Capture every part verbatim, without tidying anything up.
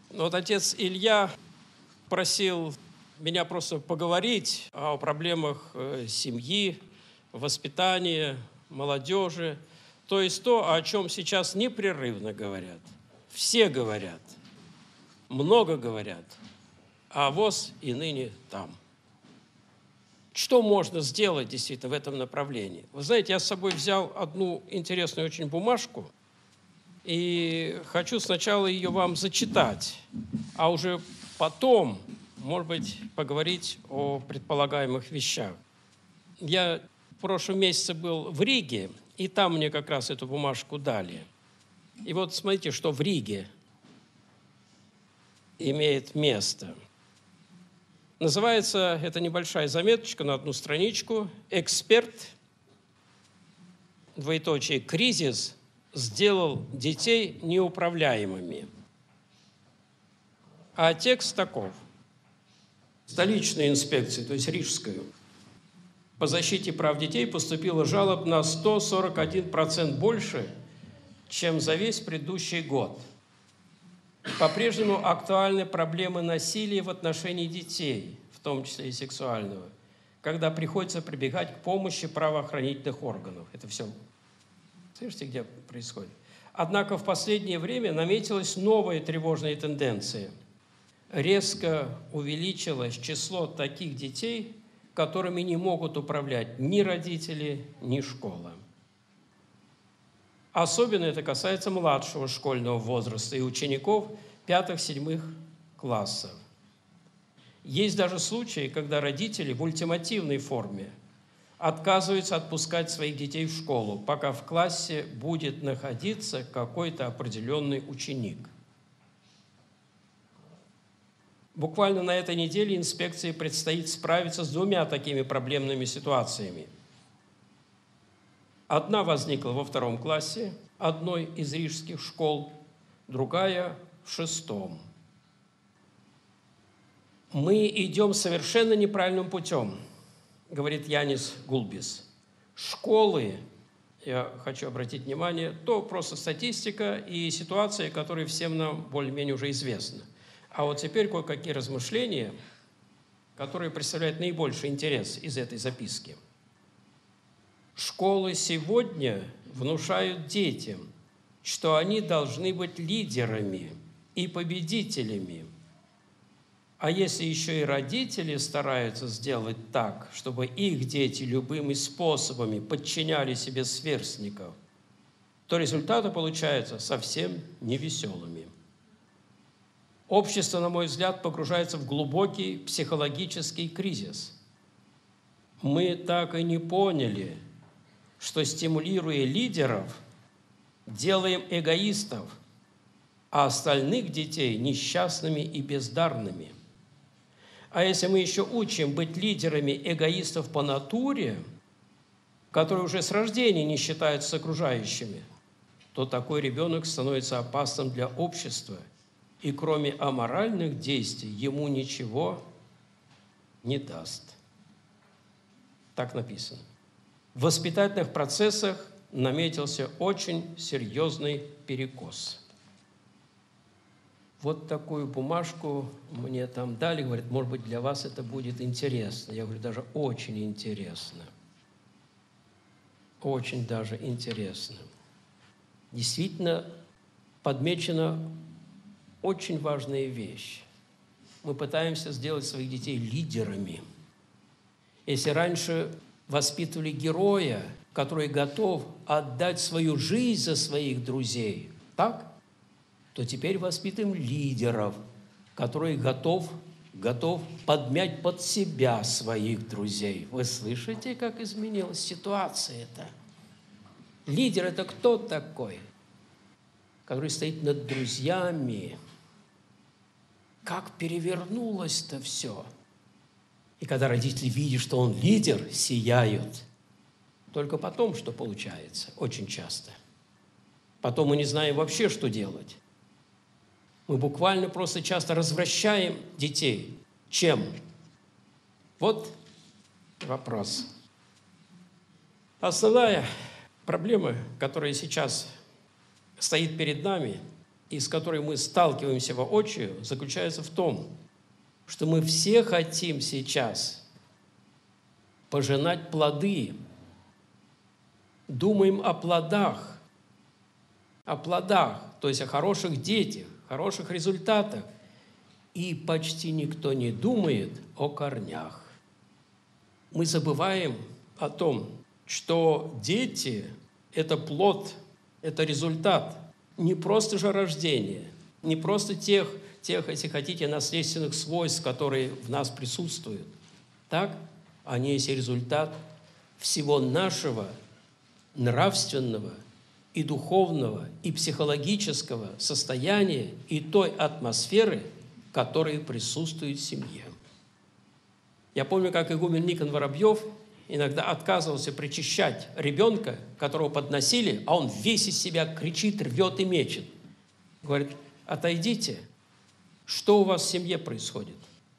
Ну, вот отец Илья просил меня просто поговорить о проблемах э, семьи, воспитания, молодежи. То есть то, о чем сейчас непрерывно говорят. Все говорят, много говорят, а ВОС и ныне там. Что можно сделать действительно в этом направлении? Вы знаете, я с собой взял одну интересную очень бумажку, и хочу сначала ее вам зачитать, а уже потом, может быть, поговорить о предполагаемых вещах. Я в прошлом месяце был в Риге, и там мне как раз эту бумажку дали. И вот смотрите, что в Риге имеет место. Называется, это небольшая заметочка на одну страничку, «Эксперт, двоеточие, кризис сделал детей неуправляемыми». А текст таков. Столичной инспекции, то есть рижскую, по защите прав детей поступило жалоб на сто сорок один процент больше, чем за весь предыдущий год. По-прежнему актуальны проблемы насилия в отношении детей, в том числе и сексуального, когда приходится прибегать к помощи правоохранительных органов. Это все, слышите, где происходит? Однако в последнее время наметилась новая тревожная тенденция. Резко увеличилось число таких детей, которыми не могут управлять ни родители, ни школа. Особенно это касается младшего школьного возраста и учеников пятых-седьмых классов. Есть даже случаи, когда родители в ультимативной форме отказываются отпускать своих детей в школу, пока в классе будет находиться какой-то определенный ученик. Буквально на этой неделе инспекции предстоит справиться с двумя такими проблемными ситуациями. Одна возникла во втором классе одной из рижских школ, другая в шестом. «Мы идем совершенно неправильным путем», говорит Янис Гулбис. Школы, я хочу обратить внимание, то просто статистика и ситуация, которые всем нам более-менее уже известны. А вот теперь кое-какие размышления, которые представляют наибольший интерес из этой записки. Школы сегодня внушают детям, что они должны быть лидерами и победителями. А если еще и родители стараются сделать так, чтобы их дети любыми способами подчиняли себе сверстников, то результаты получаются совсем невеселыми. Общество, на мой взгляд, погружается в глубокий психологический кризис. Мы так и не поняли, что, стимулируя лидеров, делаем эгоистов, а остальных детей несчастными и бездарными. А если мы еще учим быть лидерами эгоистов по натуре, которые уже с рождения не считаются с окружающими, то такой ребенок становится опасным для общества, и кроме аморальных действий ему ничего не даст. Так написано. В воспитательных процессах наметился очень серьезный перекос. Вот такую бумажку мне там дали, говорят, может быть, для вас это будет интересно. Я говорю, даже очень интересно. Очень даже интересно. Действительно, подмечена очень важная вещь. Мы пытаемся сделать своих детей лидерами. Если раньше воспитывали героя, который готов отдать свою жизнь за своих друзей, так? То теперь воспитываем лидеров, который готов, готов подмять под себя своих друзей. Вы слышите, как изменилась ситуация-то? Лидер – это кто такой? Который стоит над друзьями. Как перевернулось-то все. И когда родители видят, что он лидер, сияют. Только потом что получается? Очень часто. Потом мы не знаем вообще, что делать. Мы буквально просто часто развращаем детей. Чем? Вот вопрос. Основная проблема, которая сейчас стоит перед нами, и с которой мы сталкиваемся воочию, заключается в том, что мы все хотим сейчас пожинать плоды, думаем о плодах, о плодах, то есть о хороших детях, хороших результатах, и почти никто не думает о корнях. Мы забываем о том, что дети – это плод, это результат не просто же рождения, не просто тех, тех, если хотите, наследственных свойств, которые в нас присутствуют. Так, они есть результат всего нашего нравственного и духовного, и психологического состояния, и той атмосферы, которая присутствует в семье. Я помню, как игумен Никон Воробьев иногда отказывался причащать ребенка, которого подносили, а он весь из себя кричит, рвет и мечет. Говорит: отойдите, что у вас в семье происходит?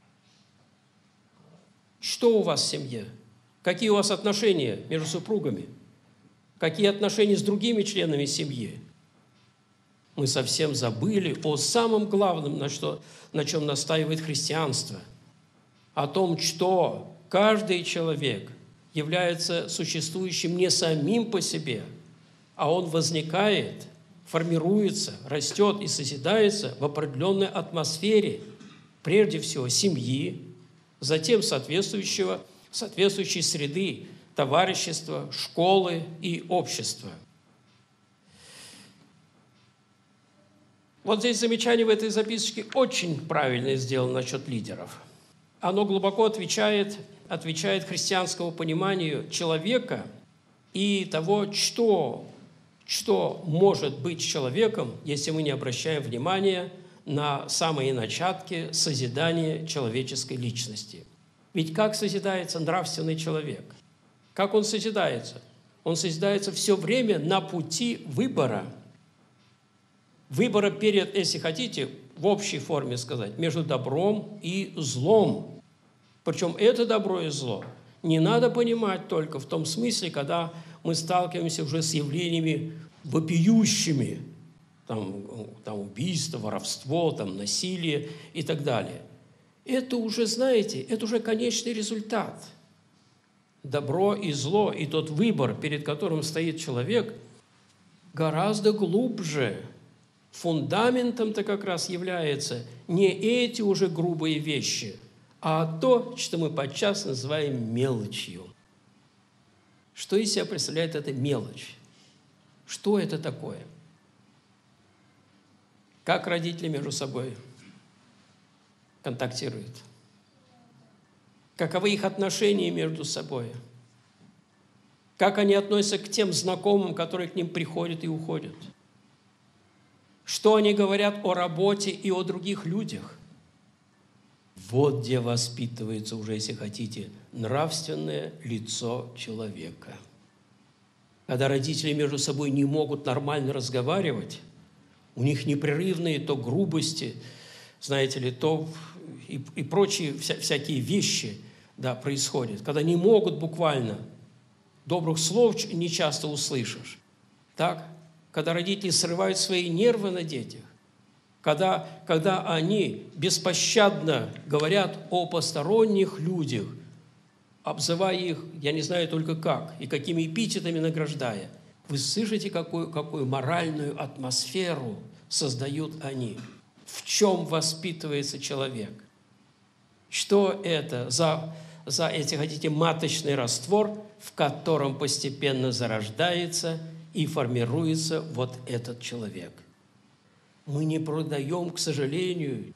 Что у вас в семье? Какие у вас отношения между супругами? Какие отношения с другими членами семьи? Мы совсем забыли о самом главном, на, что, на чем настаивает христианство. О том, что каждый человек является существующим не самим по себе, а он возникает, формируется, растет и созидается в определенной атмосфере, прежде всего семьи, затем соответствующего, соответствующей среды, товарищества, школы и общества. Вот здесь замечание в этой записочке очень правильно сделано насчет лидеров. Оно глубоко отвечает, отвечает христианскому пониманию человека и того, что, что может быть человеком, если мы не обращаем внимания на самые начатки созидания человеческой личности. Ведь как созидается нравственный человек? Как он созидается? Он созидается все время на пути выбора. Выбора перед, если хотите, в общей форме сказать, между добром и злом. Причем это добро и зло не надо понимать только в том смысле, когда мы сталкиваемся уже с явлениями вопиющими, там, там убийство, воровство, там, насилие и так далее. Это уже, знаете, это уже конечный результат. Добро и зло, и тот выбор, перед которым стоит человек, гораздо глубже. Фундаментом-то как раз является не эти уже грубые вещи, а то, что мы подчас называем мелочью. Что из себя представляет эта мелочь? Что это такое? Как родители между собой контактируют? Каковы их отношения между собой? Как они относятся к тем знакомым, которые к ним приходят и уходят? Что они говорят о работе и о других людях? Вот где воспитывается уже, если хотите, нравственное лицо человека. Когда родители между собой не могут нормально разговаривать, у них непрерывные то грубости, знаете ли, то и, и прочие вся, всякие вещи, да, происходят. Когда не могут буквально, добрых слов не часто услышишь. Так? Когда родители срывают свои нервы на детях, когда, когда они беспощадно говорят о посторонних людях, обзывая их, я не знаю только как, и какими эпитетами награждая, вы слышите, какую, какую моральную атмосферу создают они? В чем воспитывается человек? Что это за, за эти, хотите, маточный раствор, в котором постепенно зарождается и формируется вот этот человек? Мы не продаем, к сожалению,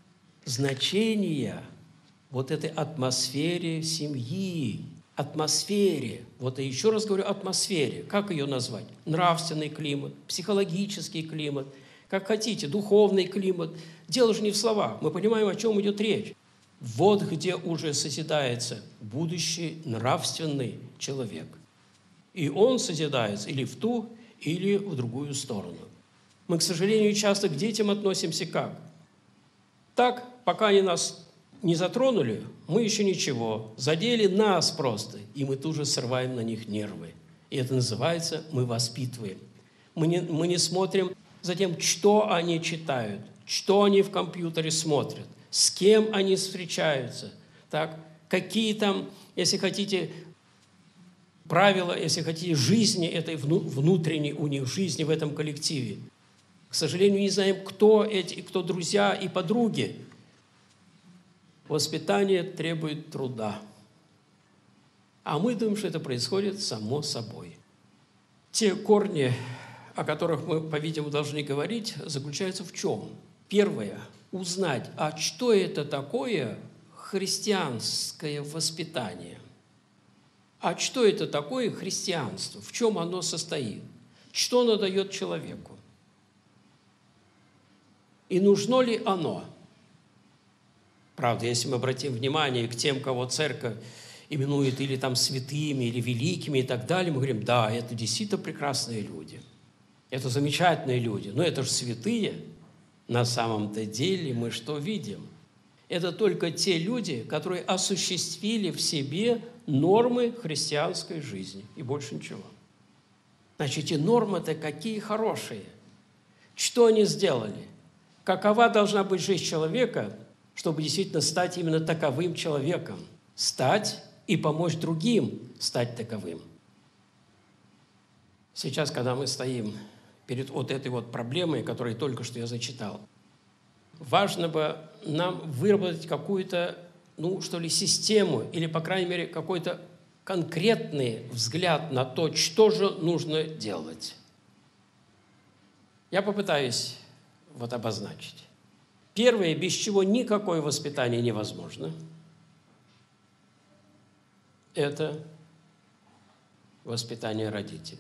значения вот этой атмосфере семьи, атмосфере, вот я еще раз говорю, атмосфере. Как ее назвать? Нравственный климат, психологический климат, как хотите, духовный климат. Дело же не в словах, мы понимаем, о чем идет речь. Вот где уже созидается будущий нравственный человек. И он созидается или в ту, или в другую сторону. Мы, к сожалению, часто к детям относимся как? Так, пока они нас не затронули, мы еще ничего. Задели нас просто, и мы тут же срываем на них нервы. И это называется «мы воспитываем». Мы не, мы не смотрим затем, что они читают, что они в компьютере смотрят, с кем они встречаются, так, какие там, если хотите, правила, если хотите, жизни этой внутренней у них, жизни в этом коллективе. К сожалению, не знаем, кто эти, кто друзья и подруги. Воспитание требует труда. А мы думаем, что это происходит само собой. Те корни, о которых мы, по-видимому, должны говорить, заключаются в чем? Первое – узнать, а что это такое христианское воспитание? А что это такое христианство? В чем оно состоит? Что оно дает человеку? И нужно ли оно? Правда, если мы обратим внимание к тем, кого церковь именует или там святыми, или великими и так далее, мы говорим, да, это действительно прекрасные люди, это замечательные люди, но это же святые. На самом-то деле мы что видим? Это только те люди, которые осуществили в себе нормы христианской жизни, и больше ничего. Значит, эти нормы-то какие хорошие. Что они сделали? Какова должна быть жизнь человека, чтобы действительно стать именно таковым человеком? Стать и помочь другим стать таковым. Сейчас, когда мы стоим перед вот этой вот проблемой, которую только что я зачитал, важно бы нам выработать какую-то, ну, что ли, систему или, по крайней мере, какой-то конкретный взгляд на то, что же нужно делать. Я попытаюсь вот обозначить. Первое, без чего никакое воспитание невозможно, это воспитание родителей.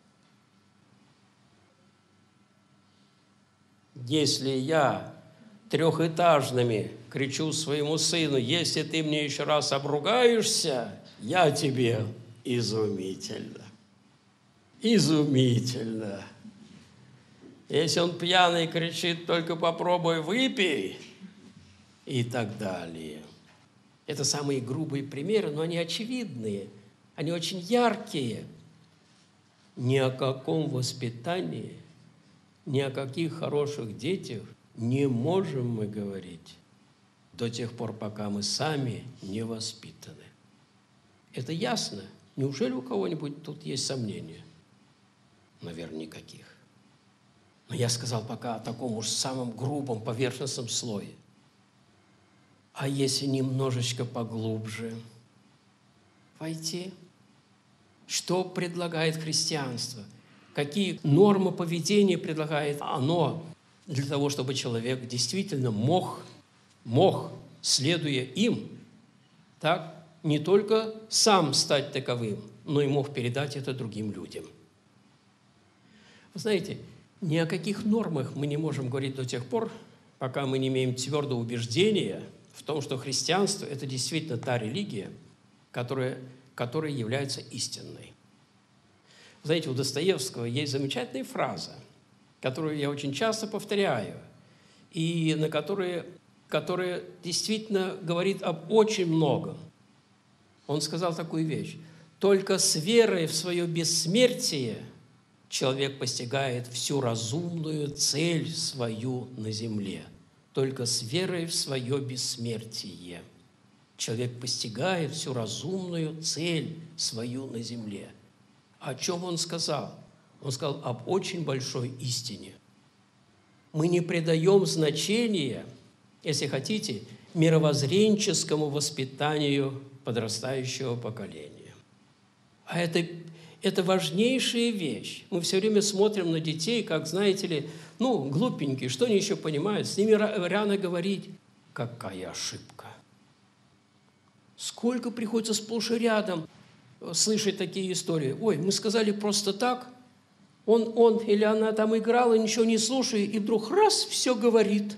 Если я трехэтажными кричу своему сыну, если ты мне еще раз обругаешься, я тебе изумительно. Изумительно. Если он пьяный кричит, только попробуй выпей, и так далее. Это самые грубые примеры, но они очевидные, они очень яркие. Ни о каком воспитании, ни о каких хороших детях не можем мы говорить до тех пор, пока мы сами не воспитаны. Это ясно? Неужели у кого-нибудь тут есть сомнения? Наверное, никаких. Но я сказал пока о таком уж самом грубом поверхностном слое. А если немножечко поглубже войти? Что предлагает христианство? Какие нормы поведения предлагает оно для того, чтобы человек действительно мог, мог, следуя им, так, не только сам стать таковым, но и мог передать это другим людям? Вы знаете, ни о каких нормах мы не можем говорить до тех пор, пока мы не имеем твердого убеждения в том, что христианство – это действительно та религия, которая, которая является истинной. Знаете, у Достоевского есть замечательная фраза, которую я очень часто повторяю, и на которой, которая действительно говорит об очень многом. Он сказал такую вещь: «Только с верой в свое бессмертие человек постигает всю разумную цель свою на земле». Только с верой в свое бессмертие человек постигает всю разумную цель свою на земле. О чем он сказал? Он сказал об очень большой истине. Мы не придаем значения, если хотите, мировоззренческому воспитанию подрастающего поколения. А это, это важнейшая вещь. Мы все время смотрим на детей, как, знаете ли, ну, глупенькие, что они еще понимают? С ними рано говорить. Какая ошибка! Сколько приходится сплошь и рядом слышать такие истории. Ой, мы сказали просто так, он, он или она там играла, ничего не слушая, и вдруг раз, все говорит.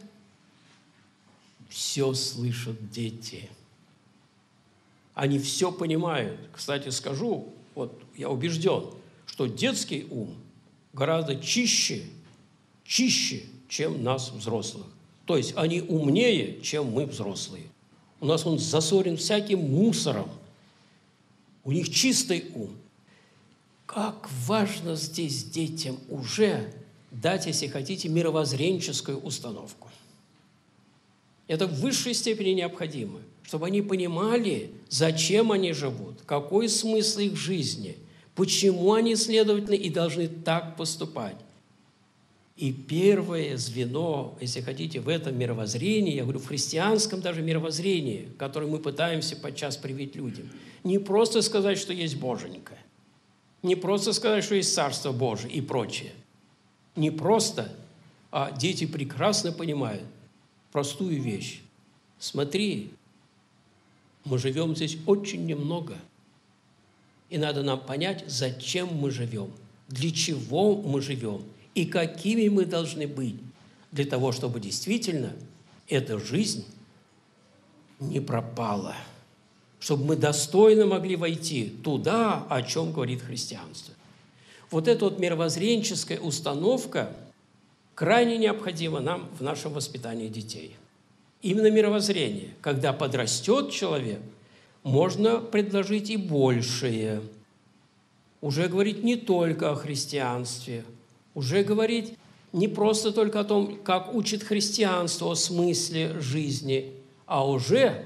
Все слышат дети. Они все понимают. Кстати, скажу, вот я убежден, что детский ум гораздо чище, чище, чем нас, взрослых. То есть они умнее, чем мы, взрослые. У нас он засорен всяким мусором. У них чистый ум. Как важно здесь детям уже дать, если хотите, мировоззренческую установку. Это в высшей степени необходимо, чтобы они понимали, зачем они живут, какой смысл их жизни, почему они, следовательно, и должны так поступать. И первое звено, если хотите, в этом мировоззрении, я говорю, в христианском даже мировоззрении, которое мы пытаемся подчас привить людям, не просто сказать, что есть Боженька, не просто сказать, что есть Царство Божие и прочее. Не просто, а дети прекрасно понимают простую вещь. Смотри, мы живем здесь очень немного, и надо нам понять, зачем мы живем, для чего мы живем, и какими мы должны быть для того, чтобы действительно эта жизнь не пропала, чтобы мы достойно могли войти туда, о чем говорит христианство. Вот эта вот мировоззренческая установка крайне необходима нам в нашем воспитании детей. Именно мировоззрение. Когда подрастет человек, можно предложить и большее. Уже говорить не только о христианстве, уже говорить не просто только о том, как учит христианство, о смысле жизни, а уже,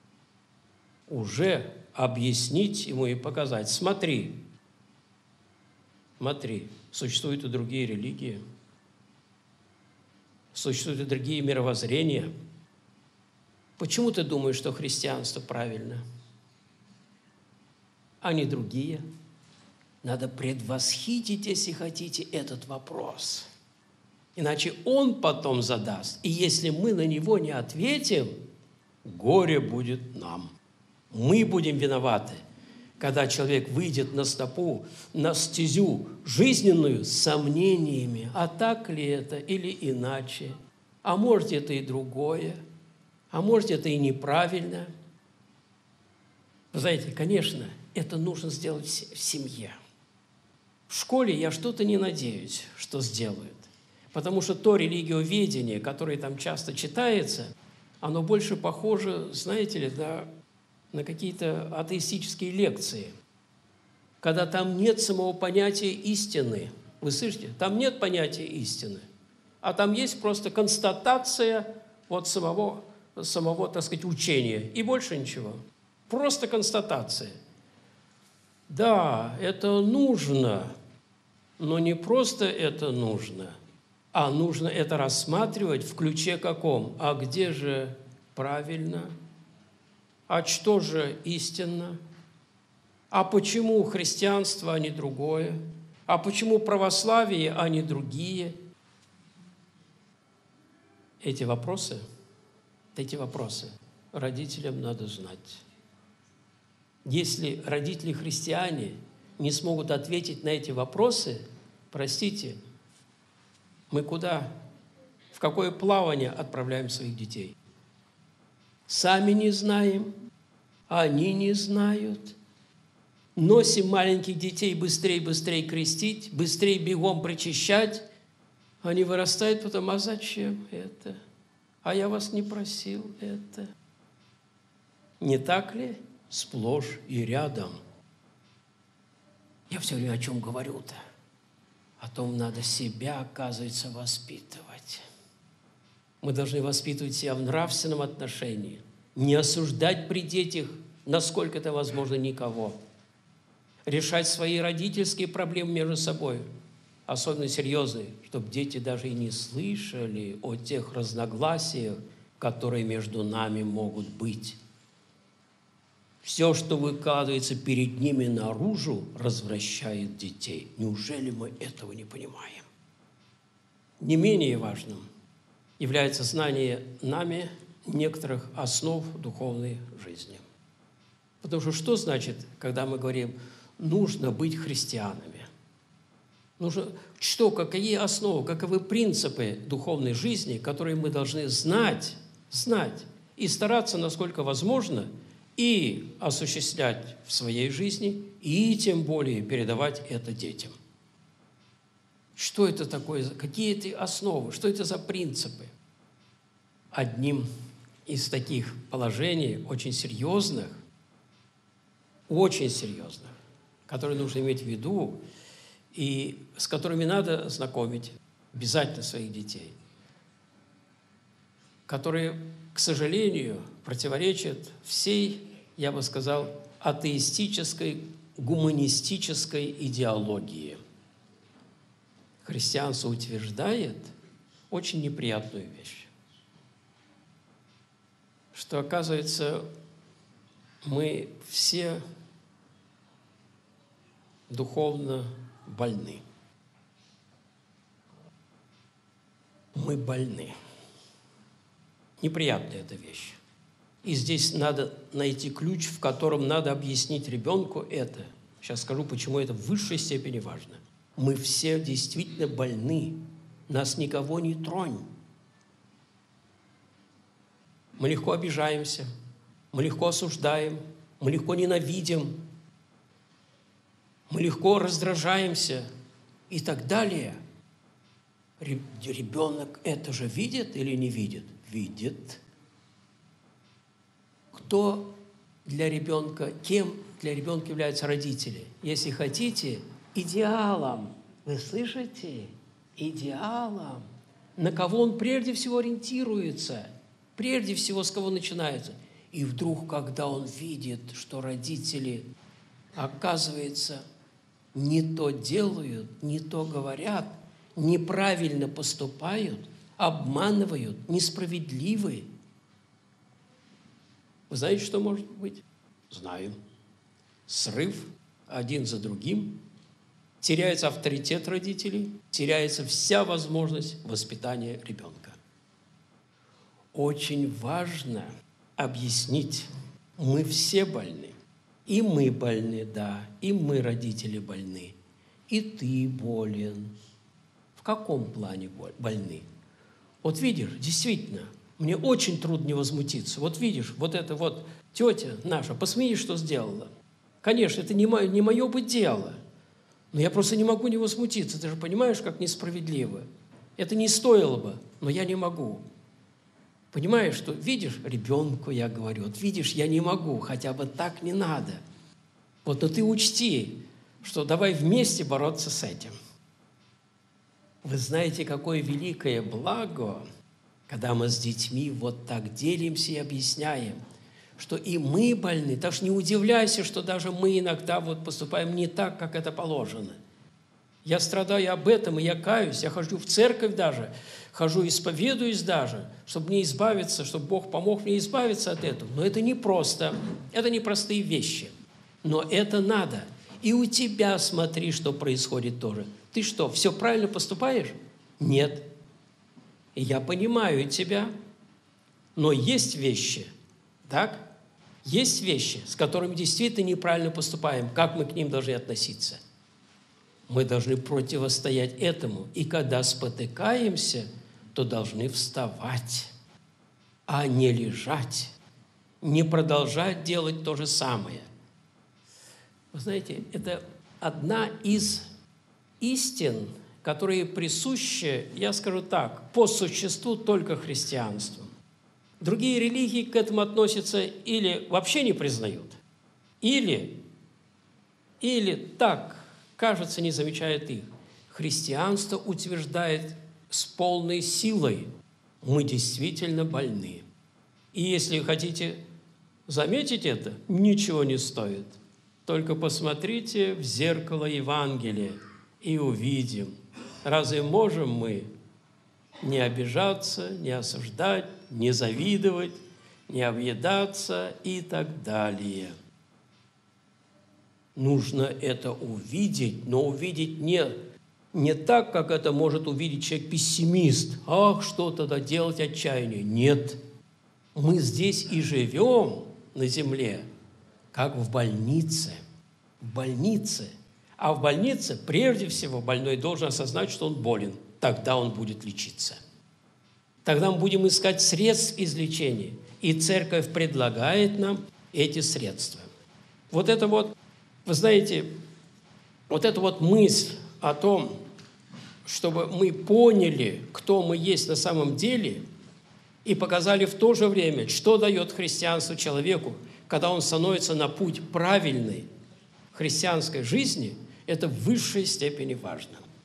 уже объяснить ему и показать. Смотри, смотри, существуют и другие религии, существуют и другие мировоззрения. Почему ты думаешь, что христианство правильно, а не другие? Надо предвосхитить, если хотите, этот вопрос. Иначе он потом задаст. И если мы на него не ответим, горе будет нам. Мы будем виноваты, когда человек выйдет на стопу, на стезю жизненную с сомнениями. А так ли это или иначе? А может, это и другое? А может, это и неправильно? Вы знаете, конечно, это нужно сделать в семье. В школе я что-то не надеюсь, что сделают. Потому что то религиоведение, которое там часто читается, оно больше похоже, знаете ли, на, на какие-то атеистические лекции, когда там нет самого понятия истины. Вы слышите? Там нет понятия истины, а там есть просто констатация вот самого, самого, так сказать, учения, и больше ничего. Просто констатация. Да, это нужно, но не просто это нужно, а нужно это рассматривать в ключе каком? А где же правильно? А что же истинно? А почему христианство, а не другое? А почему православие, а не другие? Эти вопросы, эти вопросы родителям надо знать. Если родители-христиане не смогут ответить на эти вопросы, простите, мы куда, в какое плавание отправляем своих детей? Сами не знаем, они не знают. Носим маленьких детей быстрее-быстрее крестить, быстрее бегом причащать. Они вырастают потом, а зачем это? А я вас не просил это. Не так ли? Сплошь и рядом. Я все время о чем говорю-то? О том, надо себя, оказывается, воспитывать. Мы должны воспитывать себя в нравственном отношении, не осуждать при детях, насколько это возможно, никого. Решать свои родительские проблемы между собой, особенно серьезные, чтобы дети даже и не слышали о тех разногласиях, которые между нами могут быть. Все, что выкладывается перед ними наружу, развращает детей. Неужели мы этого не понимаем? Не менее важным является знание нами некоторых основ духовной жизни. Потому что что значит, когда мы говорим, нужно быть христианами? Нужно, что, какие основы, каковы принципы духовной жизни, которые мы должны знать, знать и стараться, насколько возможно, и осуществлять в своей жизни, и тем более передавать это детям. Что это такое? Какие это основы? Что это за принципы? Одним из таких положений, очень серьезных, очень серьезных, которые нужно иметь в виду, и с которыми надо знакомить обязательно своих детей, которые, к сожалению, противоречат всей, я бы сказал, атеистической, гуманистической идеологии. Христианство утверждает очень неприятную вещь, что, оказывается, мы все духовно больны. Мы больны. Неприятная эта вещь. И здесь надо найти ключ, в котором надо объяснить ребенку это. Сейчас скажу, почему это в высшей степени важно. Мы все действительно больны. Нас никого не тронь. Мы легко обижаемся, мы легко осуждаем, мы легко ненавидим, мы легко раздражаемся и так далее. Ребенок это же видит или не видит? Видит. Кто для ребенка, кем для ребенка являются родители? Если хотите, идеалом. Вы слышите? Идеалом. На кого он прежде всего ориентируется? Прежде всего, с кого начинается? И вдруг, когда он видит, что родители, оказывается, не то делают, не то говорят, неправильно поступают, обманывают, несправедливы. Вы знаете, что может быть? Знаем. Срыв один за другим. Теряется авторитет родителей, теряется вся возможность воспитания ребенка. Очень важно объяснить, мы все больны. И мы больны, да, и мы, родители, больны. И ты болен. В каком плане больны? Вот видишь, действительно, мне очень трудно не возмутиться. Вот видишь, вот эта вот тетя наша, посмотри, что сделала. Конечно, это не мое, не мое бы дело, но я просто не могу не возмутиться. Ты же понимаешь, как несправедливо. Это не стоило бы, но я не могу. Понимаешь, что, видишь, ребенку я говорю, вот видишь, я не могу, хотя бы так не надо. Вот, но ты учти, что давай вместе бороться с этим. Вы знаете, какое великое благо, когда мы с детьми вот так делимся и объясняем, что и мы больны. Так что не удивляйся, что даже мы иногда вот поступаем не так, как это положено. Я страдаю об этом, и я каюсь, я хожу в церковь даже, хожу, исповедуюсь даже, чтобы мне избавиться, чтобы Бог помог мне избавиться от этого. Но это непросто, это непростые вещи, но это надо. И у тебя смотри, что происходит тоже. Ты что, все правильно поступаешь? Нет. И я понимаю тебя, но есть вещи, так? Есть вещи, с которыми действительно неправильно поступаем. Как мы к ним должны относиться? Мы должны противостоять этому. И когда спотыкаемся, то должны вставать, а не лежать, не продолжать делать то же самое. Вы знаете, это одна из истин, которые присущи, я скажу так, по существу только христианству. Другие религии к этому относятся или вообще не признают, или, или так, кажется, не замечают их. Христианство утверждает с полной силой, мы действительно больны. И если хотите заметить это, ничего не стоит. Только посмотрите в зеркало Евангелия и увидим, разве можем мы не обижаться, не осуждать, не завидовать, не объедаться и так далее. Нужно это увидеть, но увидеть не, не так, как это может увидеть человек-пессимист. Ах, что тогда делать, отчаяние? Нет. Мы здесь и живем на земле, как в больнице. В больнице. А в больнице, прежде всего, больной должен осознать, что он болен. Тогда он будет лечиться. Тогда мы будем искать средств излечения. И церковь предлагает нам эти средства. Вот это вот, вы знаете, вот эта вот мысль о том, чтобы мы поняли, кто мы есть на самом деле, и показали в то же время, что дает христианство человеку, когда он становится на путь правильной христианской жизни, это в высшей степени важно.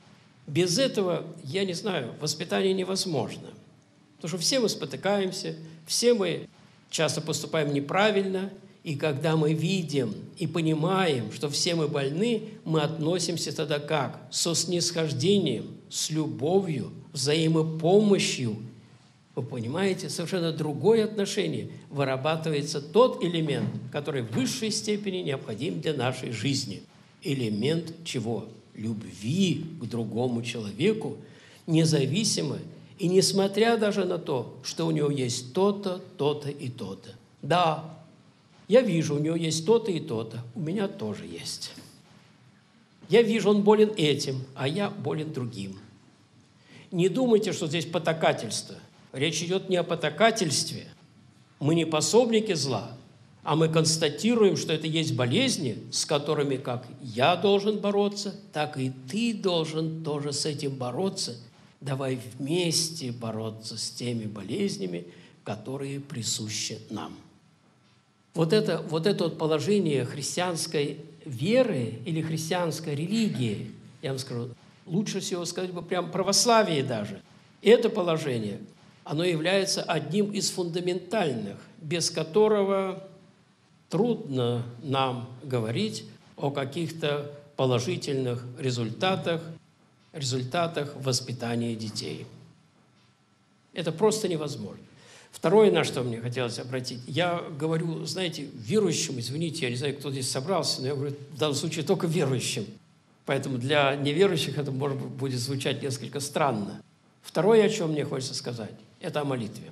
Без этого, я не знаю, воспитание невозможно. Потому что все мы спотыкаемся, все мы часто поступаем неправильно, и когда мы видим и понимаем, что все мы больны, мы относимся тогда как? Со снисхождением, с любовью, взаимопомощью. Вы понимаете, совершенно другое отношение. Вырабатывается тот элемент, который в высшей степени необходим для нашей жизни. Элемент чего? Любви к другому человеку, независимо и несмотря даже на то, что у него есть то-то, то-то и то-то. Да, я вижу, у него есть то-то и то-то, у меня тоже есть. Я вижу, он болен этим, а я болен другим. Не думайте, что здесь потакательство. Речь идет не о потакательстве. Мы не пособники зла, а мы констатируем, что это есть болезни, с которыми как я должен бороться, так и ты должен тоже с этим бороться. Давай вместе бороться с теми болезнями, которые присущи нам. Вот это вот, это вот положение христианской веры или христианской религии, я вам скажу, лучше всего сказать бы прям православие даже, это положение, оно является одним из фундаментальных, без которого трудно нам говорить о каких-то положительных результатах, результатах воспитания детей. Это просто невозможно. Второе, на что мне хотелось обратить, я говорю, знаете, верующим, извините, я не знаю, кто здесь собрался, но я говорю в данном случае только верующим. Поэтому для неверующих это, может быть, будет звучать несколько странно. Второе, о чем мне хочется сказать, это о молитве.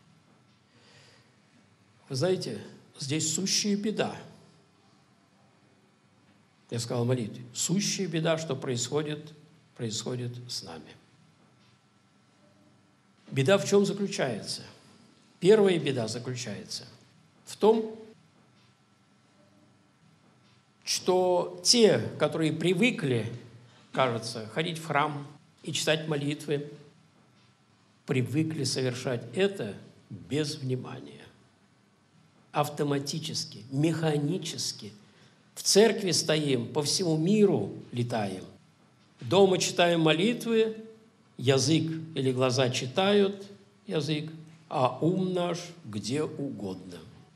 Вы знаете, здесь сущая беда. Я сказал о молитве. Сущая беда, что происходит, происходит с нами. Беда в чем заключается? Первая беда заключается в том, что те, которые привыкли, кажется, ходить в храм и читать молитвы, привыкли совершать это без внимания. Автоматически, механически. В церкви стоим, по всему миру летаем. Дома читаем молитвы, язык или глаза читают язык, а ум наш где угодно.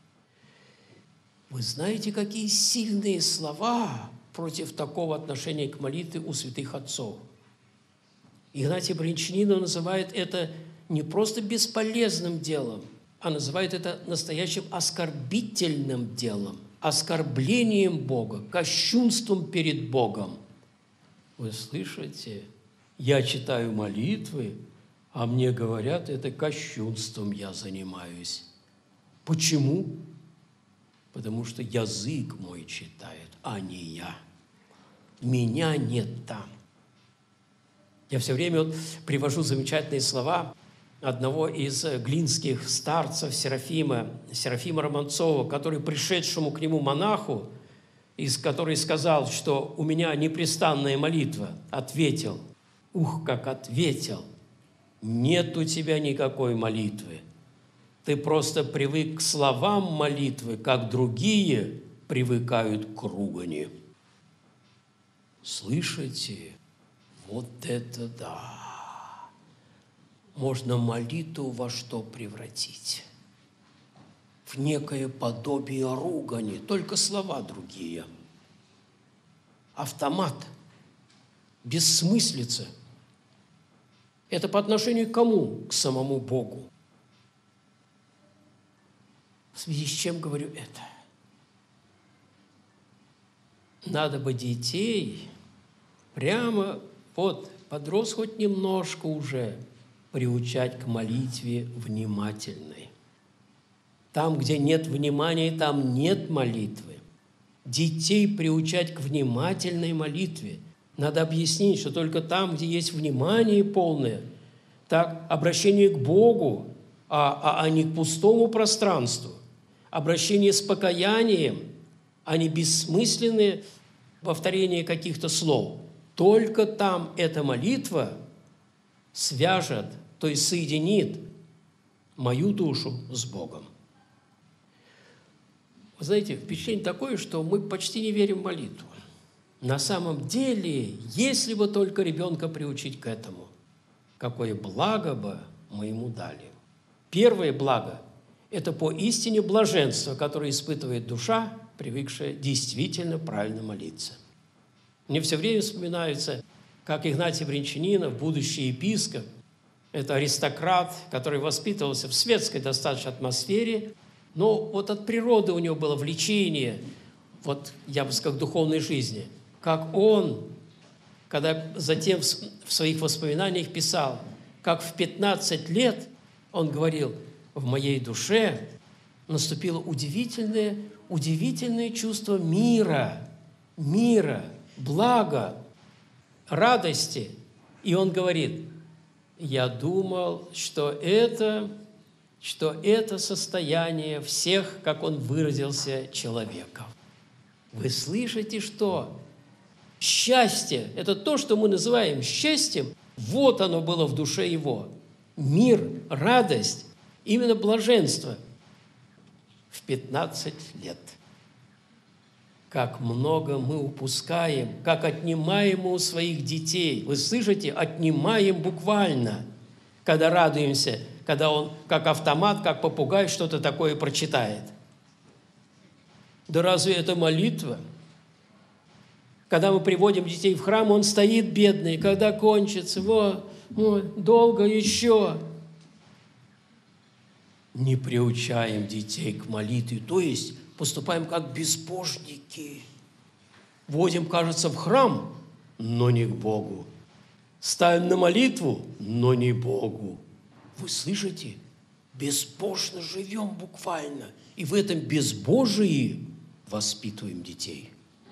Вы знаете, какие сильные слова против такого отношения к молитве у святых отцов? Игнатий Брянчанинов называет это не просто бесполезным делом, а называет это настоящим оскорбительным делом, оскорблением Бога, кощунством перед Богом. Вы слышите? Я читаю молитвы, а мне говорят, это кощунством я занимаюсь. Почему? Потому что язык мой читает, а не я. Меня нет там. Я все время вот привожу замечательные слова одного из глинских старцев Серафима, Серафима Романцова, который пришедшему к нему монаху, из который сказал, что у меня непрестанная молитва, ответил, ух, как ответил, нет у тебя никакой молитвы. Ты просто привык к словам молитвы, как другие привыкают к ругани. Слышите? Вот это да! Можно молитву во что превратить? В некое подобие ругани, только слова другие. Автомат, бессмыслица. Это по отношению к кому? К самому Богу. В связи с чем говорю это? Надо бы детей прямо, вот, подрос хоть немножко уже, приучать к молитве внимательной. Там, где нет внимания, там нет молитвы. Детей приучать к внимательной молитве. Надо объяснить, что только там, где есть внимание полное, так, обращение к Богу, а, а, а не к пустому пространству, обращение с покаянием, а не бессмысленные повторения каких-то слов. Только там эта молитва свяжет, то есть соединит мою душу с Богом. Вы знаете, впечатление такое, что мы почти не верим в молитву. На самом деле, если бы только ребенка приучить к этому, какое благо бы мы ему дали. Первое благо – это поистине блаженство, которое испытывает душа, привыкшая действительно правильно молиться. Мне все время вспоминается, как Игнатий Брянчанинов, будущий епископ, это аристократ, который воспитывался в светской достаточно атмосфере, но вот от природы у него было влечение, вот я бы сказал, к духовной жизни. Как он, когда затем в своих воспоминаниях писал, как в пятнадцать лет он говорил, в моей душе наступило удивительное, удивительное чувство мира, мира, блага, радости. И он говорит, я думал, что это, что это состояние всех, как он выразился, человеков. Вы слышите, что счастье – это то, что мы называем счастьем, вот оно было в душе его. Мир, радость, именно блаженство в пятнадцать лет. Как много мы упускаем, как отнимаем мы у своих детей. Вы слышите? Отнимаем буквально, когда радуемся, когда он как автомат, как попугай что-то такое прочитает. Да разве это молитва? Когда мы приводим детей в храм, он стоит бедный, когда кончится, вот, вот, долго еще. Не приучаем детей к молитве, то есть поступаем как безбожники. Водим, кажется, в храм, но не к Богу. Ставим на молитву, но не Богу. Вы слышите? Безбожно живем буквально. И в этом безбожии воспитываем детей.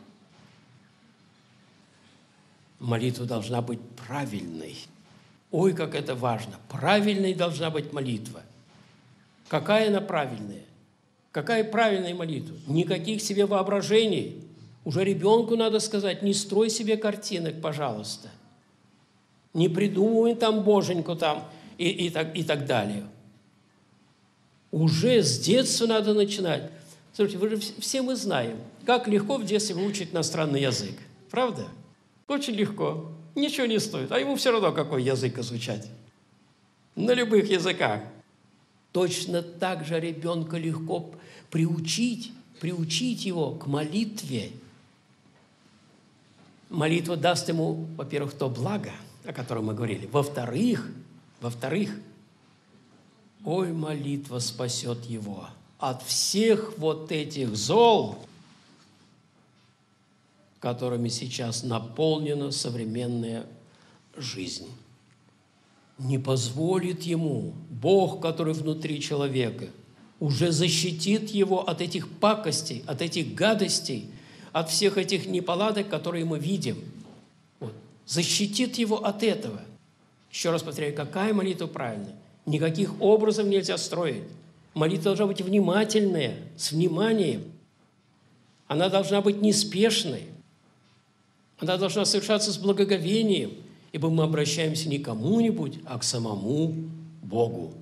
Молитва должна быть правильной. Ой, как это важно! Правильной должна быть молитва. Какая она правильная? Какая правильная молитва? Никаких себе воображений. Уже ребенку надо сказать, не строй себе картинок, пожалуйста. Не придумывай там боженьку там и, и, так, и так далее. Уже с детства надо начинать. Слушайте, вы же все мы знаем, как легко в детстве выучить иностранный язык. Правда? Очень легко. Ничего не стоит. А ему все равно, какой язык изучать. На любых языках. Точно так же ребенка легко приучить, приучить его к молитве. Молитва даст ему, во-первых, то благо, о котором мы говорили. Во-вторых, во-вторых, ой, молитва спасет его от всех вот этих зол, которыми сейчас наполнена современная жизнь. Не позволит ему Бог, который внутри человека, уже защитит его от этих пакостей, от этих гадостей, от всех этих неполадок, которые мы видим. Вот. Защитит его от этого. Еще раз повторяю, какая молитва правильная? Никаких образов нельзя строить. Молитва должна быть внимательная, с вниманием. Она должна быть неспешной. Она должна совершаться с благоговением, ибо мы обращаемся не к кому-нибудь, а к самому Богу.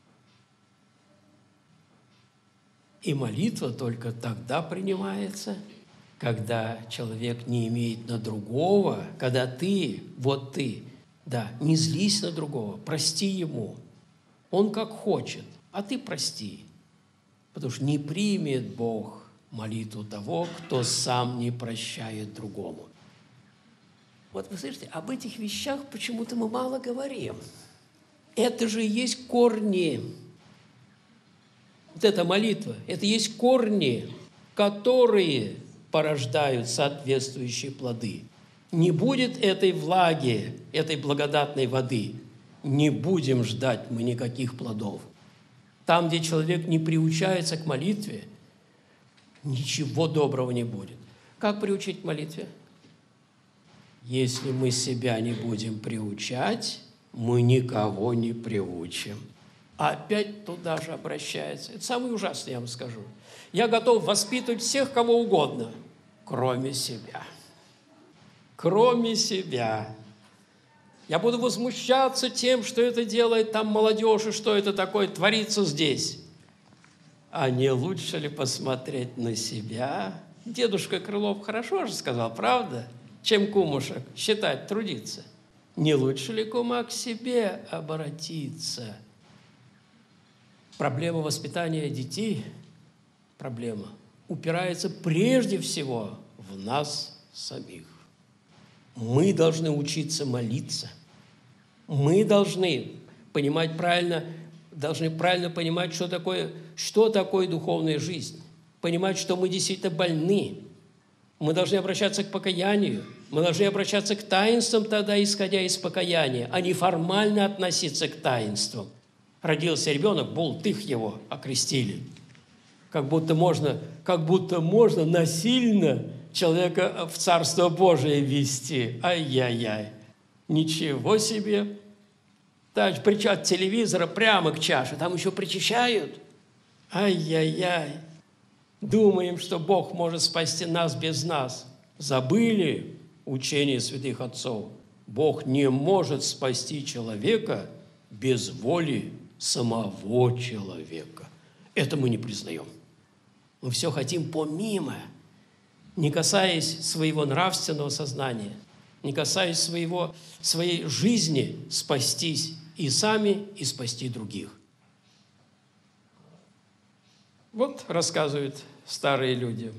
И молитва только тогда принимается, когда человек не имеет на другого, когда ты, вот ты, да, не злись на другого, прости ему. Он как хочет, а ты прости. Потому что не примет Бог молитву того, кто сам не прощает другому. Вот вы слышите, об этих вещах почему-то мы мало говорим. Это же и есть корни. Вот эта молитва, это и есть корни, которые порождают соответствующие плоды. Не будет этой влаги, этой благодатной воды, не будем ждать мы никаких плодов. Там, где человек не приучается к молитве, ничего доброго не будет. Как приучить к молитве? Если мы себя не будем приучать, мы никого не приучим. Опять туда же обращается. Это самое ужасное, я вам скажу. Я готов воспитывать всех, кого угодно, кроме себя. Кроме себя. Я буду возмущаться тем, что это делает там молодежь, и что это такое творится здесь. А не лучше ли посмотреть на себя? Дедушка Крылов хорошо же сказал, правда? чем кумушек, считать, трудиться. Не лучше ли, кума, к себе обратиться? Проблема воспитания детей, проблема, упирается прежде всего в нас самих. Мы должны учиться молиться. Мы должны понимать правильно, должны правильно понимать, что такое, что такое духовная жизнь. Понимать, что мы действительно больны. Мы должны обращаться к покаянию. Мы должны обращаться к таинствам тогда, исходя из покаяния, а не формально относиться к таинствам. Родился ребенок, бултых его окрестили. Как будто можно, как будто можно насильно человека в Царство Божие ввести. Ай-яй-яй. Ничего себе. Так, от телевизора прямо к чаше. Там еще причащают. Ай-яй-яй. Думаем, что Бог может спасти нас без нас. Забыли учение святых отцов. Бог не может спасти человека без воли самого человека. Это мы не признаем. Мы все хотим помимо, не касаясь своего нравственного сознания, не касаясь своего, своей жизни спастись и сами, и спасти других. Вот рассказывают старые люди.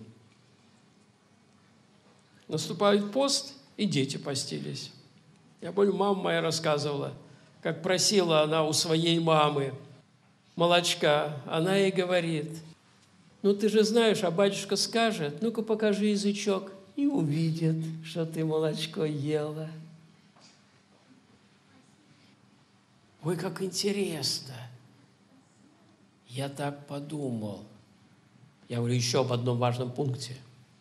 Наступает пост, и дети постились. Я помню, мама моя рассказывала, как просила она у своей мамы молочка. Она ей говорит: ну ты же знаешь, а батюшка скажет, ну-ка покажи язычок, и увидит, что ты молочко ела. Ой, как интересно. Я так подумал. Я говорю еще об одном важном пункте.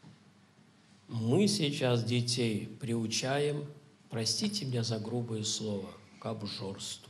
Мы сейчас детей приучаем, простите меня за грубое слово, к обжорству.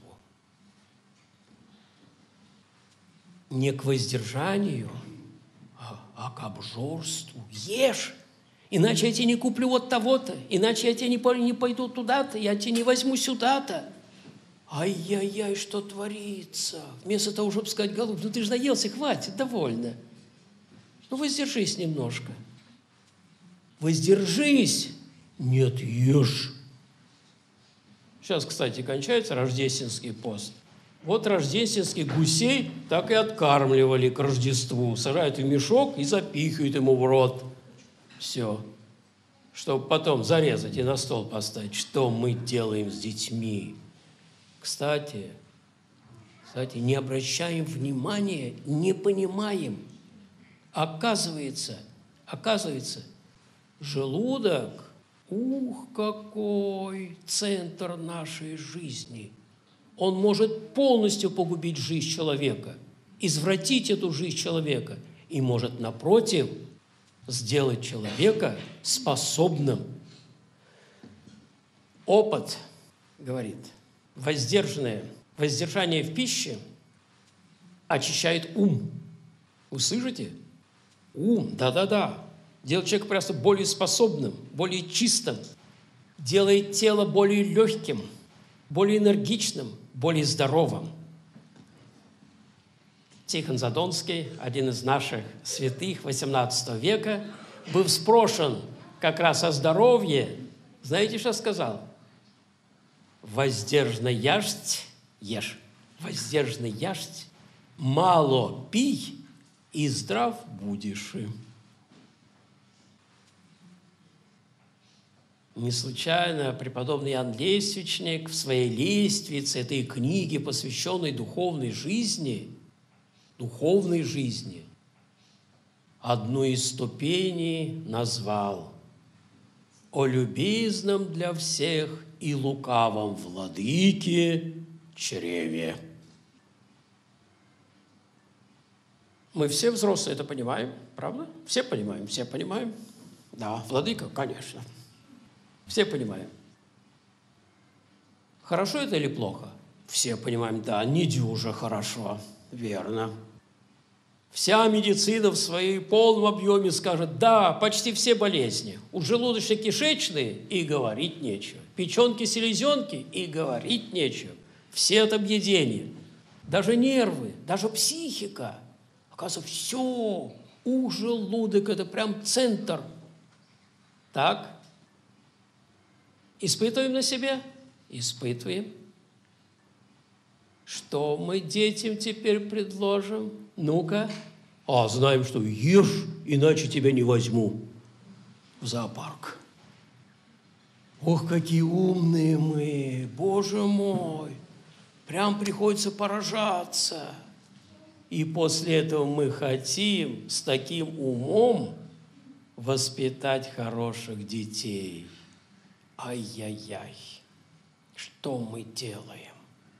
Не к воздержанию, а, а к обжорству. Ешь, иначе я тебе не куплю вот того-то, иначе я тебе не, не пойду туда-то, я тебе не возьму сюда-то. Ай-яй-яй, что творится? Вместо того, чтобы сказать: голубь, ну ты же наелся, хватит, довольно. Ну, воздержись немножко. Воздержись. Нет, ешь. Сейчас, кстати, кончается рождественский пост. Вот рождественских гусей так и откармливали к Рождеству. Сажают в мешок и запихивают ему в рот. Все. Чтобы потом зарезать и на стол поставить. Что мы делаем с детьми? Кстати, кстати, не обращаем внимания, не понимаем. Оказывается, оказывается, желудок, ух, какой центр нашей жизни. Он может полностью погубить жизнь человека, извратить эту жизнь человека и может, напротив, сделать человека способным. Опыт говорит, воздержанное, воздержание в пище очищает ум. Вы слышите? Ум, да-да-да. Делает человека просто более способным, более чистым. Делает тело более легким, более энергичным, более здоровым. Тихон Задонский, один из наших святых восемнадцатого века, был спрошен как раз о здоровье. Знаете, что сказал? Воздержно яжть, ешь, воздержно яжть, мало пий, и здрав будешь. Не случайно преподобный Иоанн Лествичник в своей лествице, этой книге, посвященной духовной жизни, духовной жизни, одну из ступеней назвал «О любезном для всех и лукавом владыке чреве». Мы все взрослые это понимаем, правда? Все понимаем, все понимаем. Да, владыка, конечно. Все понимаем. Хорошо это или плохо? Все понимаем, да, не дюже хорошо, верно. Вся медицина в своей полном объеме скажет, да, почти все болезни. У желудочно-кишечные и говорить нечего. Печенки-селезенки и говорить нечего. Все от объедения. Даже нервы, даже психика. Оказывается, все, у желудок – это прям центр. Так? Испытываем на себе? Испытываем. Что мы детям теперь предложим? Ну-ка. А, знаем, что ешь, иначе тебя не возьму в зоопарк. Ох, какие умные мы, Боже мой! Прям приходится поражаться. И после этого мы хотим с таким умом воспитать хороших детей. Ай-яй-яй, что мы делаем?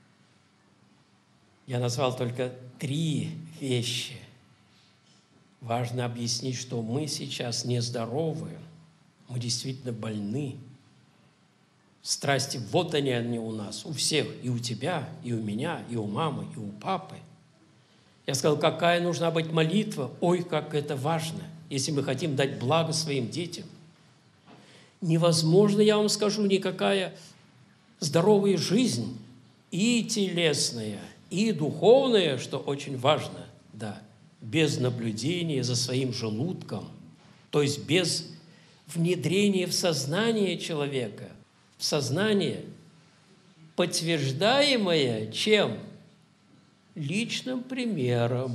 Я назвал только три вещи. Важно объяснить, что мы сейчас нездоровы, мы действительно больны. Страсти, вот они, они у нас, у всех, и у тебя, и у меня, и у мамы, и у папы. Я сказал, какая нужна быть молитва, ой, как это важно, если мы хотим дать благо своим детям. Невозможно, я вам скажу, никакая здоровая жизнь, и телесная, и духовная, что очень важно, да, без наблюдения за своим желудком, то есть без внедрения в сознание человека, в сознание, подтверждаемое чем? Личным примером.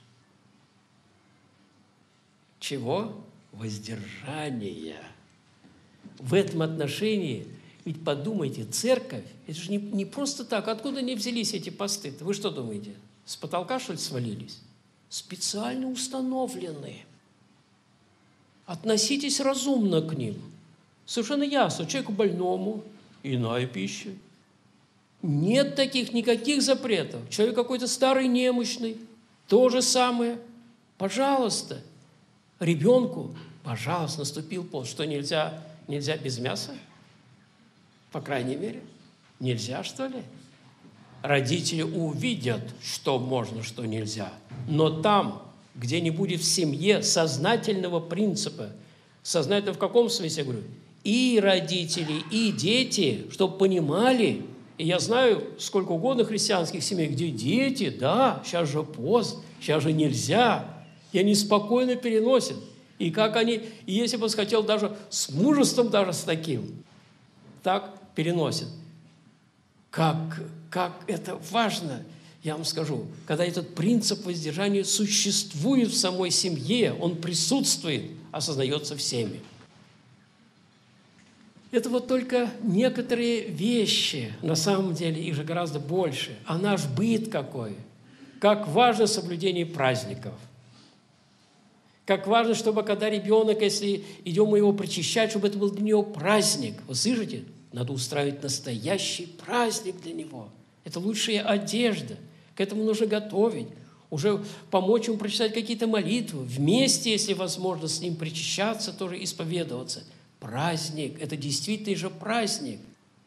Чего? Воздержания. В этом отношении, ведь подумайте, церковь, это же не, не просто так. Откуда они взялись, эти посты? Вы что думаете, с потолка, что ли, свалились? Специально установленные. Относитесь разумно к ним. Совершенно ясно, человеку больному иная пища. Нет таких никаких запретов. Человек какой-то старый, немощный, то же самое. Пожалуйста, ребенку, пожалуйста, наступил пост. Что, нельзя, нельзя без мяса? По крайней мере, нельзя, что ли? Родители увидят, что можно, что нельзя. Но там, где не будет в семье сознательного принципа, сознательно в каком смысле, я говорю, и родители, и дети, чтобы понимали, и я знаю сколько угодно христианских семей, где дети, да, сейчас же пост, сейчас же нельзя, и они спокойно переносят. И как они, и если бы он хотел даже с мужеством, даже с таким, так переносят. Как, как это важно, я вам скажу, когда этот принцип воздержания существует в самой семье, он присутствует, осознается всеми. Это вот только некоторые вещи, на самом деле их же гораздо больше. А наш быт какой? Как важно соблюдение праздников. Как важно, чтобы когда ребенок, если идем мы его причащать, чтобы это был для него праздник. Вы слышите? Надо устраивать настоящий праздник для него. Это лучшая одежда. К этому нужно готовить. Уже помочь ему прочитать какие-то молитвы. Вместе, если возможно, с ним причащаться, тоже исповедоваться. Праздник – это действительно же праздник.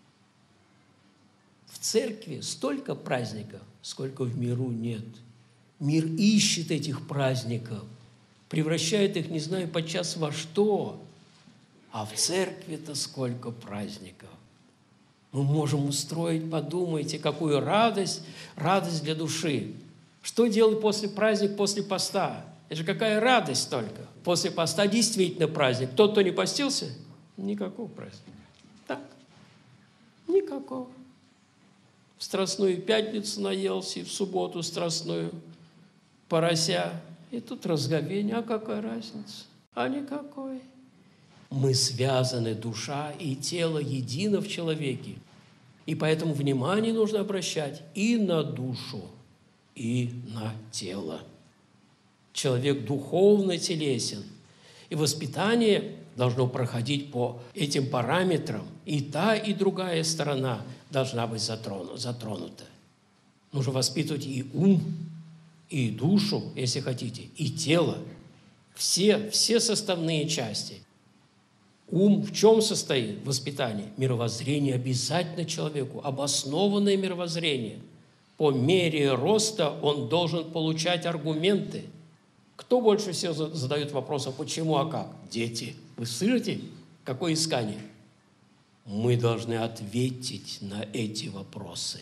В церкви столько праздников, сколько в миру нет. Мир ищет этих праздников, превращает их, не знаю, подчас во что. А в церкви-то сколько праздников. Мы можем устроить, подумайте, какую радость, радость для души. Что делать после праздника, после поста? Это же какая радость только. После поста действительно праздник. Тот, кто не постился, никакого праздника. Так, никакого. В Страстную Пятницу наелся, и в субботу Страстную порося. И тут разговение. А какая разница? А никакой. Мы связаны, душа и тело едино в человеке. И поэтому внимание нужно обращать и на душу, и на тело. Человек духовно телесен. И воспитание должно проходить по этим параметрам. И та, и другая сторона должна быть затронута. Нужно воспитывать и ум, и душу, если хотите, и тело. Все, все составные части. Ум в чем состоит? Воспитание. Мировоззрение обязательно человеку. Обоснованное мировоззрение. По мере роста он должен получать аргументы. Кто больше всего задает вопрос, а почему, а как? Дети. Вы слышите, какое искание? Мы должны ответить на эти вопросы.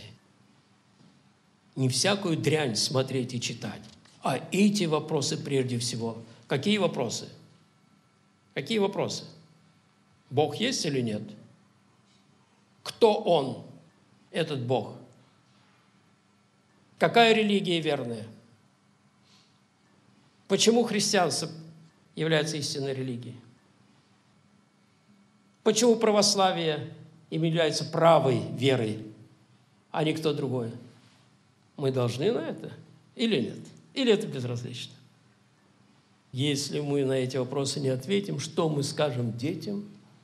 Не всякую дрянь смотреть и читать, а эти вопросы прежде всего. Какие вопросы? Какие вопросы? Бог есть или нет? кто Он, этот Бог. Какая религия верная? Почему христианство является истинной религией? Почему православие им является правой верой, а не кто другой? Мы должны на это или нет? Или это безразлично? Если мы на эти вопросы не ответим, что мы скажем детям?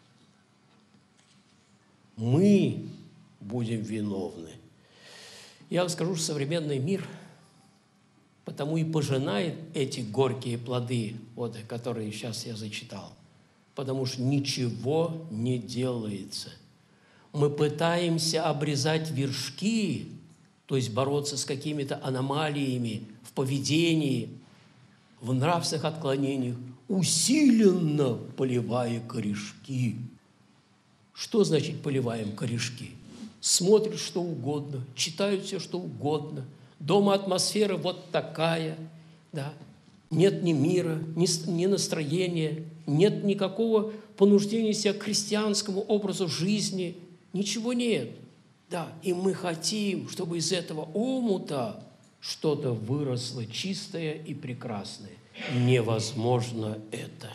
Мы будем виновны. Я вам скажу, что современный мир потому и пожинает эти горькие плоды, вот, которые сейчас я зачитал, потому что ничего не делается. Мы пытаемся обрезать вершки, то есть бороться с какими-то аномалиями в поведении, в нравственных отклонениях, усиленно поливая корешки. Что значит поливаем корешки? Смотрят что угодно, читают все что угодно. Дома атмосфера вот такая, да. Нет ни мира, ни, ни настроения, нет никакого понуждения себя к христианскому образу жизни, ничего нет. Да, и мы хотим, чтобы из этого омута что-то выросло чистое и прекрасное. Невозможно это.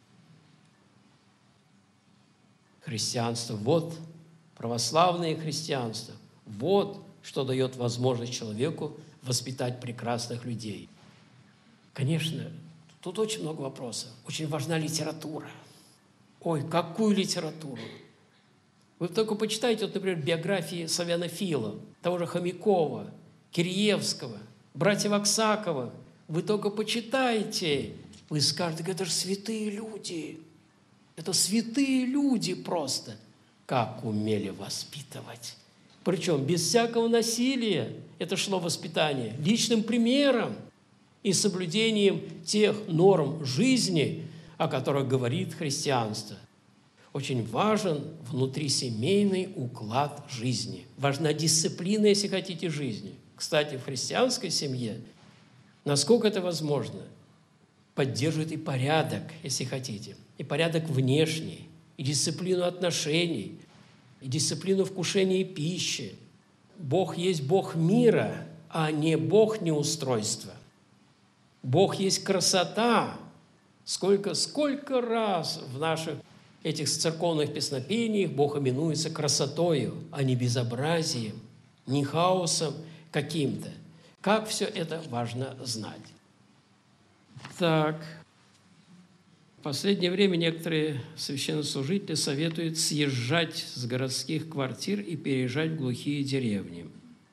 Христианство, вот православное христианство, вот что дает возможность человеку воспитать прекрасных людей. Конечно, тут очень много вопросов. Очень важна литература. Ой, какую литературу? Вы только почитайте, вот, например, биографии славянофилов, того же Хомякова, Киреевского, братьев Аксаковых. Вы только почитайте. Вы скажете, это же святые люди. Это святые люди просто. Как умели воспитывать. Причем без всякого насилия это шло воспитание, личным примером и соблюдением тех норм жизни, о которых говорит христианство. Очень важен внутрисемейный уклад жизни. Важна дисциплина, если хотите, жизни. Кстати, в христианской семье, насколько это возможно, поддерживает и порядок, если хотите, и порядок внешний, и дисциплину отношений, и дисциплину вкушения пищи. Бог есть Бог мира, а не Бог неустройства. Бог есть красота. Сколько, сколько раз в наших этих церковных песнопениях Бог именуется красотою, а не безобразием, не хаосом каким-то. Как все это важно знать. Так, в последнее время некоторые священнослужители советуют съезжать с городских квартир и переезжать в глухие деревни.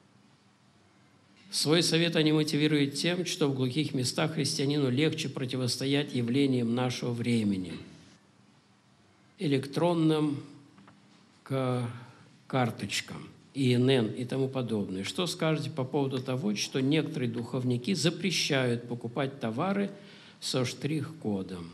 Свой совет они мотивируют тем, что в глухих местах христианину легче противостоять явлениям нашего времени, электронным карточкам, И Н Н и тому подобное. Что скажете по поводу того, что некоторые духовники запрещают покупать товары со штрих-кодом?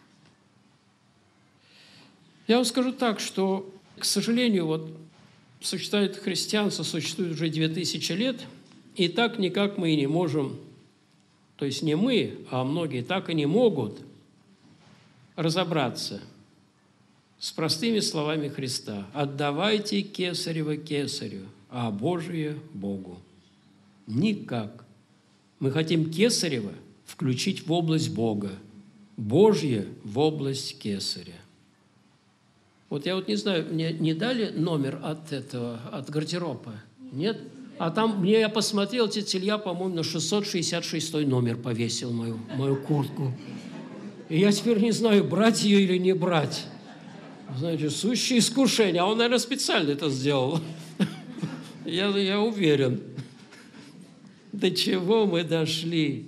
Я вам скажу так, что, к сожалению, вот существует христианство, существует уже две тысячи лет, и так никак мы и не можем, то есть не мы, а многие так и не могут разобраться с простыми словами Христа. «Отдавайте кесарево кесарю, а Божие Богу». Никак. Мы хотим кесарево включить в область Бога, Божье в область кесаря. Вот я вот не знаю, мне не дали номер от этого, от гардероба? Нет? А там, мне я посмотрел, отец Илья, по-моему, на шестьсот шестьдесят шестой номер повесил мою, мою куртку. И я теперь не знаю, брать ее или не брать. Знаете, сущее искушение. А он, наверное, специально это сделал. Я, я уверен. До чего мы дошли?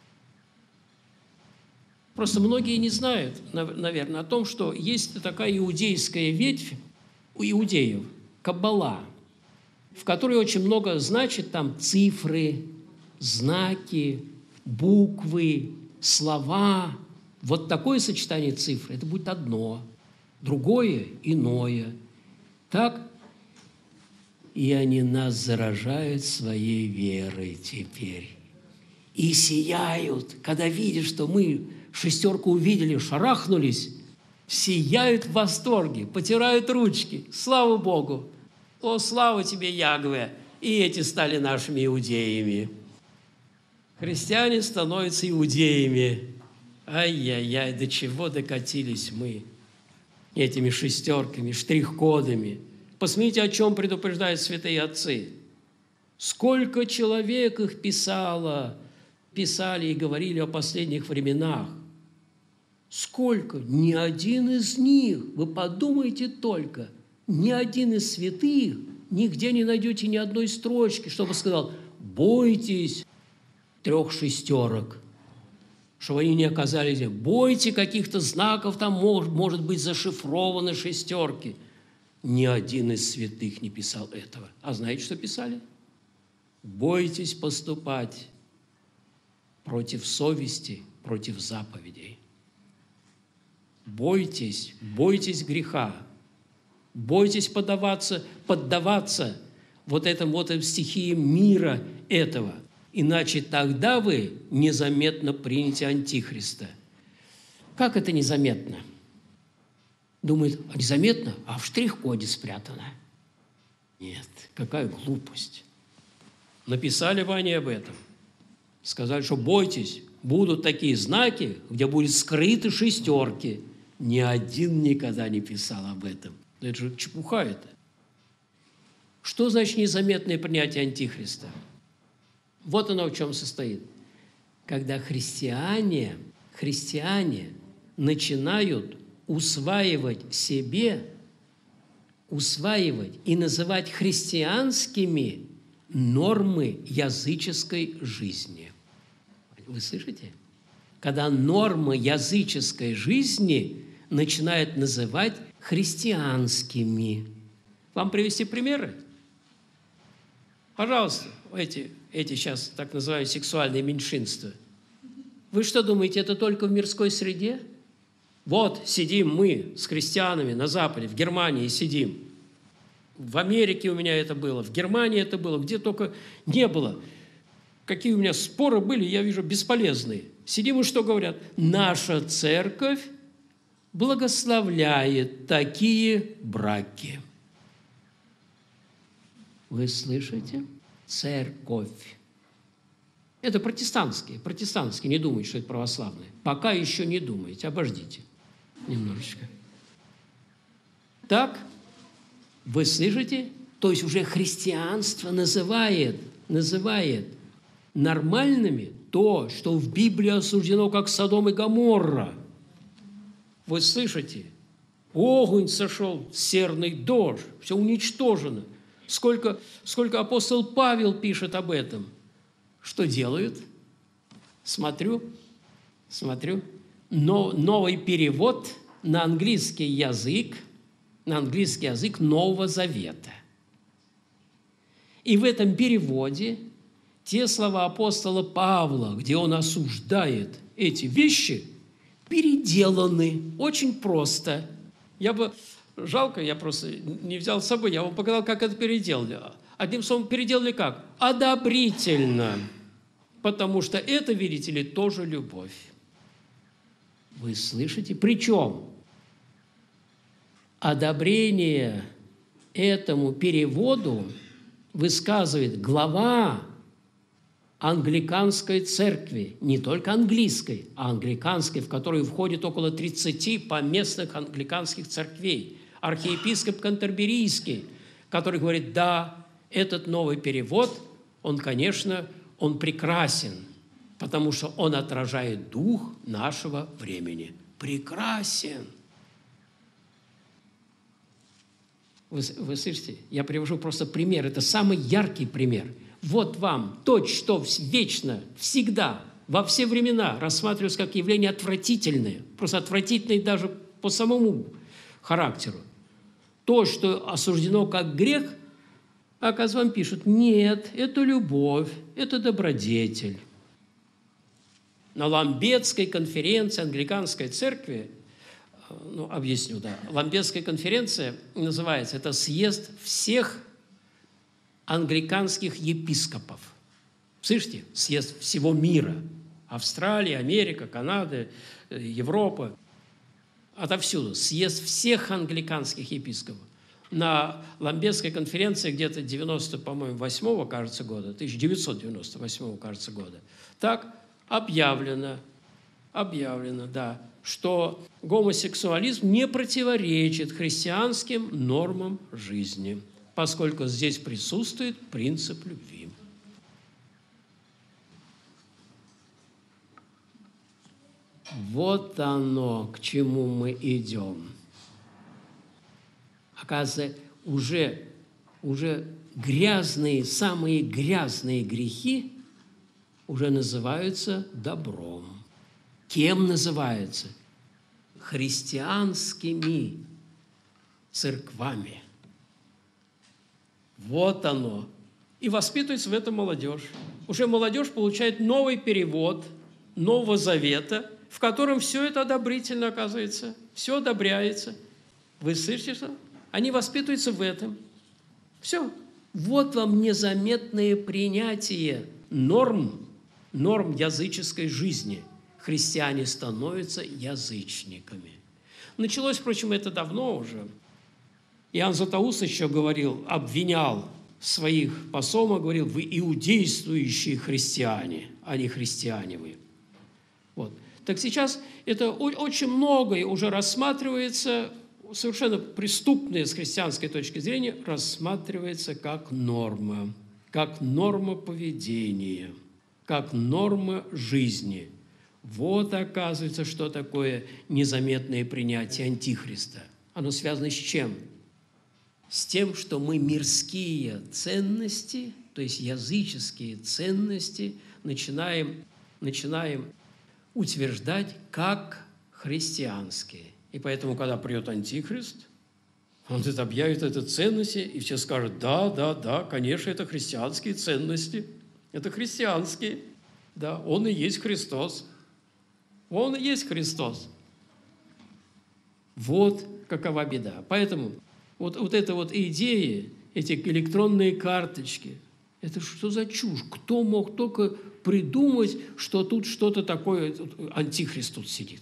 Просто многие не знают, наверное, о том, что есть такая иудейская ветвь у иудеев, каббала, в которой очень много значит там цифры, знаки, буквы, слова. Вот такое сочетание цифр – это будет одно, другое – иное. Так? И они нас заражают своей верой теперь. И сияют, когда видят, что мы шестерку увидели, шарахнулись, сияют в восторге, потирают ручки. Слава Богу! О, слава тебе, Ягве! И эти стали нашими иудеями. Христиане становятся иудеями. Ай-яй-яй, до чего докатились мы этими шестерками, штрих-кодами. Посмотрите, о чем предупреждают святые отцы. Сколько человек их писало, писали и говорили о последних временах. Сколько? Ни один из них, вы подумайте только, ни один из святых, нигде не найдете ни одной строчки, чтобы сказал, бойтесь трех шестерок, чтобы они не оказались, бойте каких-то знаков, там может, может быть зашифрованы шестерки. Ни один из святых не писал этого. А знаете, что писали? Бойтесь поступать против совести, против заповедей. Бойтесь, бойтесь греха. Бойтесь поддаваться, поддаваться вот этим вот стихиям мира этого. Иначе тогда вы незаметно примете Антихриста. Как это незаметно? Думает, незаметно, а в штрих-коде спрятано. Нет, какая глупость. Написали бы они об этом. Сказали, что бойтесь, будут такие знаки, где будут скрыты шестерки. Ни один никогда не писал об этом. Это же чепуха это. Что значит незаметное принятие Антихриста? Вот оно в чем состоит. Когда христиане, христиане начинают усваивать себе, усваивать и называть христианскими нормы языческой жизни. Вы слышите? Когда нормы языческой жизни начинают называть христианскими. Вам привести примеры? Пожалуйста, эти, эти сейчас так называемые сексуальные меньшинства. Вы что думаете, это только в мирской среде? Вот сидим мы с христианами на Западе, в Германии сидим. В Америке у меня это было, в Германии это было, где только не было. Какие у меня споры были, я вижу, бесполезные. Сидим и что говорят? Наша церковь благословляет такие браки. Вы слышите? Церковь. Это протестантские, протестантские, не думайте, что это православные. Пока еще не думайте, обождите немножечко. Так, вы слышите? То есть уже христианство называет, называет нормальными то, что в Библии осуждено как Содом и Гоморра. Вы слышите? Огонь сошел, серный дождь, все уничтожено. Сколько, сколько апостол Павел пишет об этом. Что делают? Смотрю, смотрю. Но, новый перевод на английский язык, на английский язык Нового Завета. И в этом переводе те слова апостола Павла, где он осуждает эти вещи, переделаны очень просто. Я бы, жалко, я просто не взял с собой, я вам показал, как это переделали. Одним словом, переделали как? Одобрительно. Потому что это, видите ли, тоже любовь. Вы слышите? Причем одобрение этому переводу высказывает глава англиканской церкви, не только английской, а англиканской, в которую входит около тридцати поместных англиканских церквей, архиепископ Кантерберийский, который говорит, да, этот новый перевод, он, конечно, он прекрасен, потому что он отражает дух нашего времени. Прекрасен. Вы, вы слышите? Я привожу просто пример. Это самый яркий пример. Вот вам то, что вечно, всегда, во все времена рассматривалось как явление отвратительное, просто отвратительное даже по самому характеру. То, что осуждено как грех, а оказывается, вам пишут, нет, это любовь, это добродетель. На Ламбетской конференции англиканской церкви, ну, объясню, да, Ламбетская конференция называется, это съезд всех англиканских епископов. Слышите? Съезд всего мира. Австралия, Америка, Канада, Европа. Отовсюду. Съезд всех англиканских епископов. на Ламбетской конференции где-то девяносто, по-моему, восьмого, кажется, года, тысяча девятьсот девяносто восьмого, кажется, года, так объявлено, объявлено, да, что гомосексуализм не противоречит христианским нормам жизни, поскольку здесь присутствует принцип любви. Вот оно, к чему мы идем. Оказывается, уже, уже грязные, самые грязные грехи уже называются добром. Кем называются? Христианскими церквами. Вот оно. И воспитывается в этом молодежь. Уже молодежь получает новый перевод Нового Завета, в котором все это одобрительно оказывается, все одобряется. Вы слышите, что? Они воспитываются в этом. Все. Вот вам незаметное принятие норм, норм языческой жизни. Христиане становятся язычниками. Началось, впрочем, это давно уже. Иоанн Златоуст еще говорил, обвинял своих посомов, говорил, вы иудействующие христиане, а не христиане вы. Вот. Так сейчас это очень многое уже рассматривается, совершенно преступное с христианской точки зрения, рассматривается как норма, как норма поведения, как норма жизни. Вот, оказывается, что такое незаметное принятие Антихриста. Оно связано с чем? С тем, что мы мирские ценности, то есть языческие ценности, начинаем, начинаем утверждать как христианские. И поэтому, когда придет Антихрист, он это объявит это ценности, и все скажут, да, да, да, конечно, это христианские ценности, это христианские, да, он и есть Христос, он и есть Христос. Вот какова беда. Поэтому вот, вот эта вот идея, эти электронные карточки, это что за чушь? Кто мог только придумать, что тут что-то такое, антихрист тут сидит?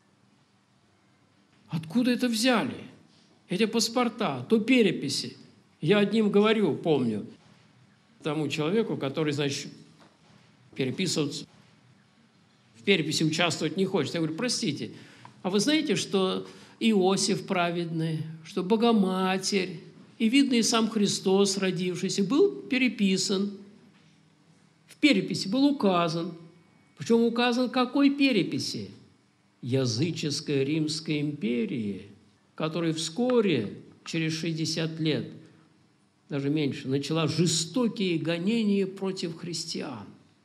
Откуда это взяли? Эти паспорта, то переписи. Я одним говорю, помню, тому человеку, который, значит, переписываться, в переписи участвовать не хочет. Я говорю, простите, а вы знаете, что Иосиф праведный, что Богоматерь, и, видно, и сам Христос, родившийся, был переписан. В переписи был указан. Причем указан какой переписи? Языческой Римской империи, которая вскоре, через шестьдесят лет, даже меньше, начала жестокие гонения против христиан.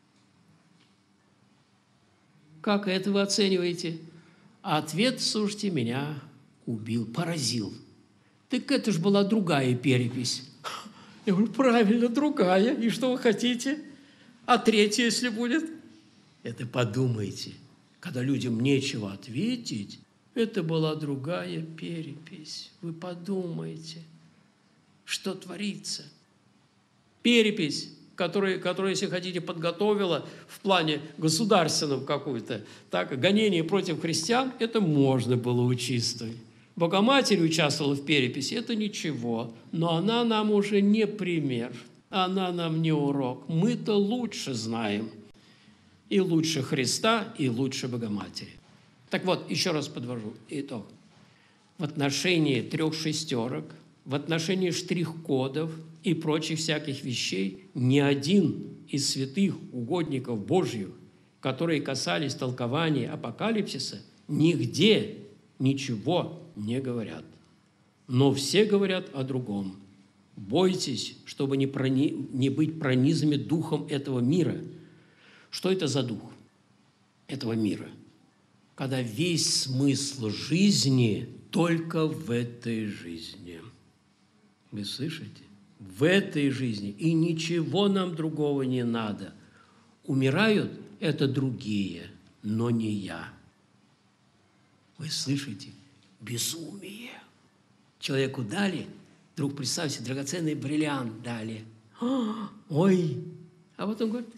Как это вы оцениваете? А ответ, слушайте, меня убил, поразил. Так это же была другая перепись. Я говорю, правильно, другая. И что вы хотите? А третья, если будет? Это подумайте. Когда людям нечего ответить, это была другая перепись. Вы подумайте, что творится. Перепись, которая, которая, если хотите, подготовила в плане государственном какую-то, так, гонение против христиан, это можно было учитывать. Богоматерь участвовала в переписи, это ничего, но она нам уже не пример, она нам не урок. Мы-то лучше знаем. И лучше Христа, и лучше Богоматери. Так вот, еще раз подвожу итог. В отношении трех шестерок, в отношении штрих-кодов и прочих всяких вещей ни один из святых угодников Божьих, которые касались толкования апокалипсиса, нигде ничего не говорят. Но все говорят о другом. Бойтесь, чтобы не, прони... не быть пронизанными духом этого мира. Что это за дух этого мира? Когда весь смысл жизни только в этой жизни. Вы слышите? В этой жизни. И ничего нам другого не надо. Умирают – это другие, но не я. Вы слышите? Безумие. Человеку дали, вдруг представьте, драгоценный бриллиант дали. Ой! А потом говорит,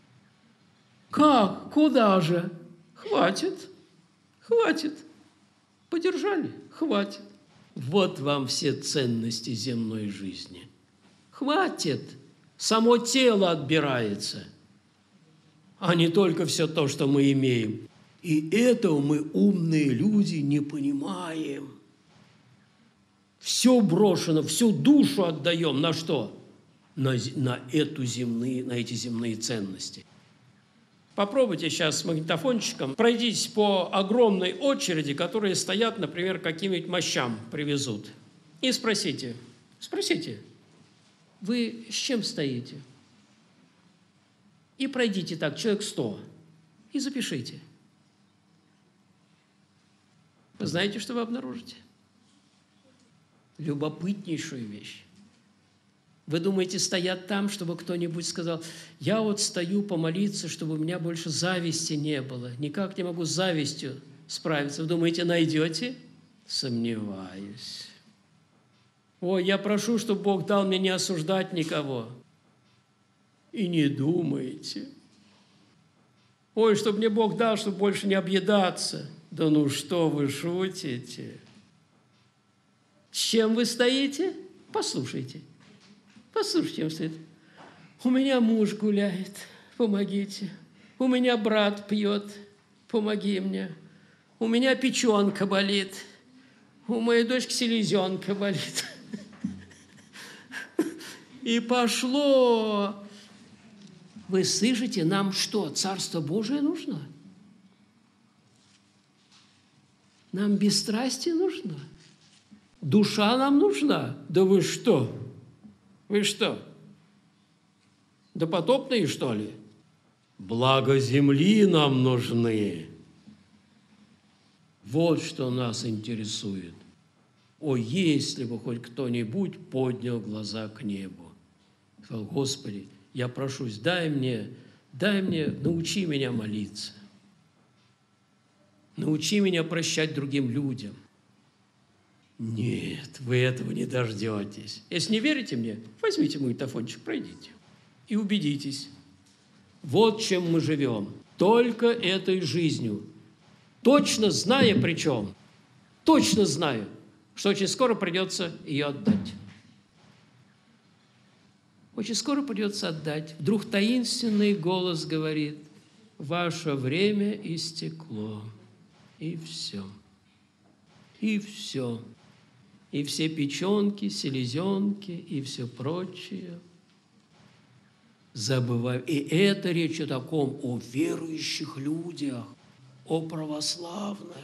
как? Куда же? Хватит. Хватит. Подержали? Хватит. Вот вам все ценности земной жизни. Хватит, само тело отбирается, а не только все то, что мы имеем. И этого мы, умные люди, не понимаем. Все брошено, всю душу отдаем на что? На, на, эту земные, на эти земные ценности. Попробуйте сейчас с магнитофончиком, пройдитесь по огромной очереди, которые стоят, например, каким-нибудь мощам привезут. И спросите, спросите, вы с чем стоите? И пройдите так, человек сто, и запишите. Вы знаете, что вы обнаружите? Любопытнейшую вещь. Вы думаете, стоят там, чтобы кто-нибудь сказал, я вот стою помолиться, чтобы у меня больше зависти не было, никак не могу с завистью справиться. Вы думаете, найдете? Сомневаюсь. Ой, я прошу, чтобы Бог дал мне не осуждать никого. И не думайте. Ой, чтобы мне Бог дал, чтобы больше не объедаться. Да ну что вы шутите? С чем вы стоите? Послушайте. Послушайте, чем стоит. У меня муж гуляет, помогите. У меня брат пьет, помоги мне. У меня печенка болит. У моей дочки селезенка болит. И пошло. Вы слышите, нам что, Царство Божие нужно? Нам бесстрастие нужно? Душа нам нужна? Да вы что? Вы что, допотопные, что ли? Благо земли нам нужны. Вот что нас интересует. О, если бы хоть кто-нибудь поднял глаза к небу. Сказал, Господи, я прошусь, дай мне, дай мне, научи меня молиться. Научи меня прощать другим людям. Нет, вы этого не дождетесь. Если не верите мне, возьмите магнитофончик, пройдите и убедитесь. Вот чем мы живем. Только этой жизнью. Точно зная причем, точно знаю, что очень скоро придется ее отдать. Очень скоро придется отдать. Вдруг таинственный голос говорит, ваше время истекло. И все. И все. И все печенки, селезенки, и все прочее. Забываю. И это речь о таком, о верующих людях, о православных.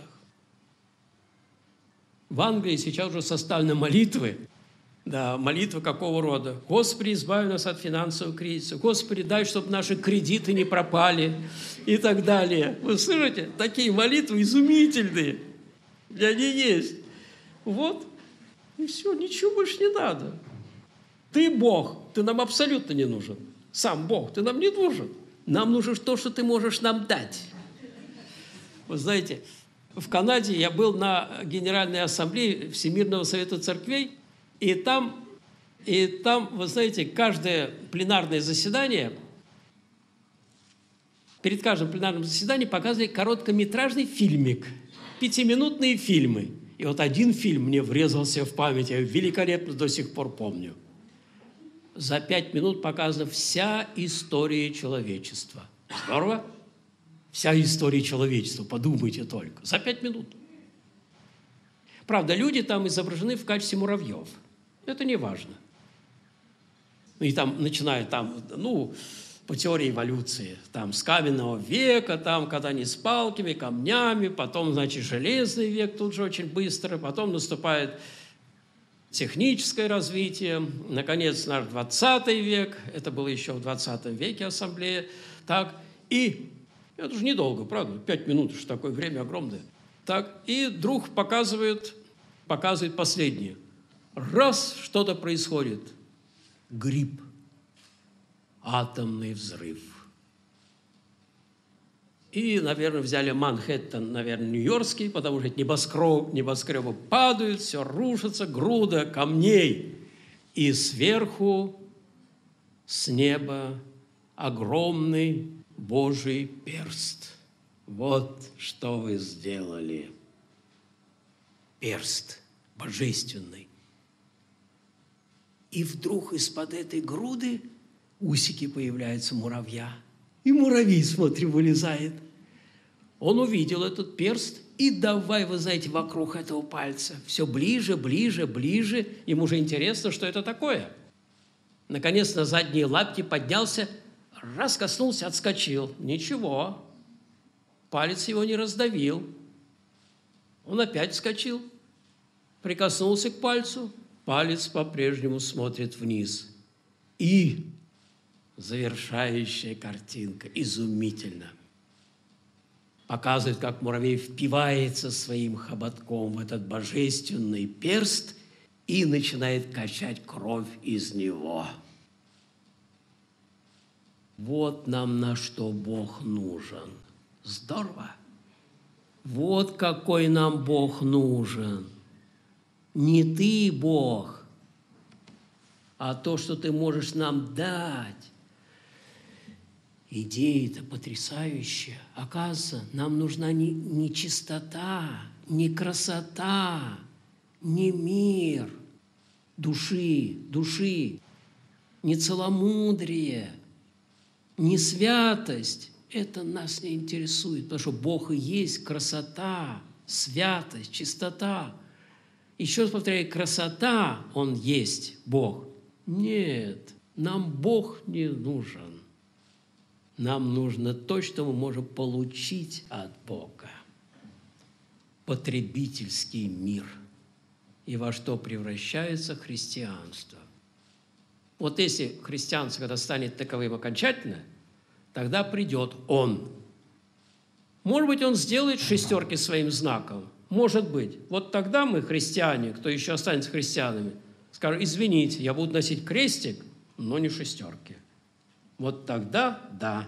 В Англии сейчас уже составлены молитвы. Да, молитва какого рода? Господи, избави нас от финансового кризиса. Господи, дай, чтобы наши кредиты не пропали. И так далее. Вы слышите? Такие молитвы изумительные. Они есть. Вот. И все, ничего больше не надо. Ты Бог, ты нам абсолютно не нужен. Сам Бог, ты нам не нужен. Нам нужно то, что ты можешь нам дать. Вы знаете, в Канаде я был на Генеральной Ассамблее Всемирного Совета Церквей, и там, и там, вы знаете, каждое пленарное заседание, перед каждым пленарным заседанием показывали короткометражный фильмик, пятиминутные фильмы. И вот один фильм мне врезался в память, я великолепно до сих пор помню. За пять минут показана вся история человечества. Здорово? Вся история человечества, подумайте только. За пять минут. Правда, люди там изображены в качестве муравьев. Это не важно. И там, начиная там, ну, по теории эволюции, там, с каменного века, там, когда они с палками, камнями, потом, значит, железный век тут же очень быстро, потом наступает техническое развитие, наконец, наш двадцатый век, это было еще в двадцатом веке ассамблея, так, и, это же недолго, правда, пять минут, уж такое время огромное, так, и вдруг показывает, показывает последнее. Раз что-то происходит, гриб, атомный взрыв. И, наверное, взяли Манхэттен, наверное, нью-йоркский, потому что эти небоскреб, небоскребы падают, все рушится, груда камней. И сверху, с неба, огромный Божий перст. Вот что вы сделали. Перст божественной. И вдруг из-под этой груды усики появляются муравья. И муравей, смотри, вылезает. Он увидел этот перст и давай, вы знаете, вокруг этого пальца. Все ближе, ближе, ближе. Ему же интересно, что это такое. Наконец на задние лапки поднялся, раз коснулся, отскочил. Ничего, палец его не раздавил. Он опять вскочил, прикоснулся к пальцу, палец по-прежнему смотрит вниз. И завершающая картинка, изумительно. Показывает, как муравей впивается своим хоботком в этот божественный перст и начинает качать кровь из него. Вот нам на что Бог нужен. Здорово! Вот какой нам Бог нужен. Не ты, Бог, а то, что ты можешь нам дать. Идея-то потрясающая. Оказывается, нам нужна не, не чистота, не красота, не мир души, души, не целомудрие, не святость. Это нас не интересует, потому что Бог и есть красота, святость, чистота. Еще раз повторяю, красота, Он есть Бог. Нет, нам Бог не нужен. Нам нужно то, что мы можем получить от Бога. Потребительский мир. И во что превращается христианство. Вот если христианство, когда станет таковым окончательно, тогда придет Он. Может быть, Он сделает шестерки своим знаком. Может быть. Вот тогда мы, христиане, кто еще останется христианами, скажем, извините, я буду носить крестик, но не шестерки. Вот тогда да.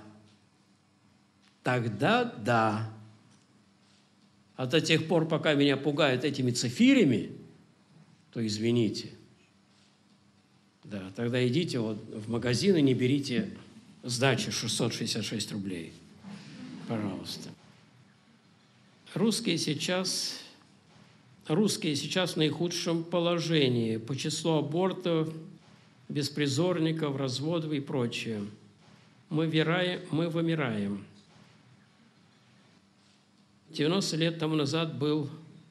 Тогда да. А до тех пор, пока меня пугают этими цифирями, то извините. Да, тогда идите вот в магазин и не берите сдачи шестьсот шестьдесят шесть рублей. Пожалуйста. Русские сейчас, русские сейчас в наихудшем положении по числу абортов, беспризорников, разводов и прочее. Мы, вираем, мы вымираем. девяносто лет тому назад был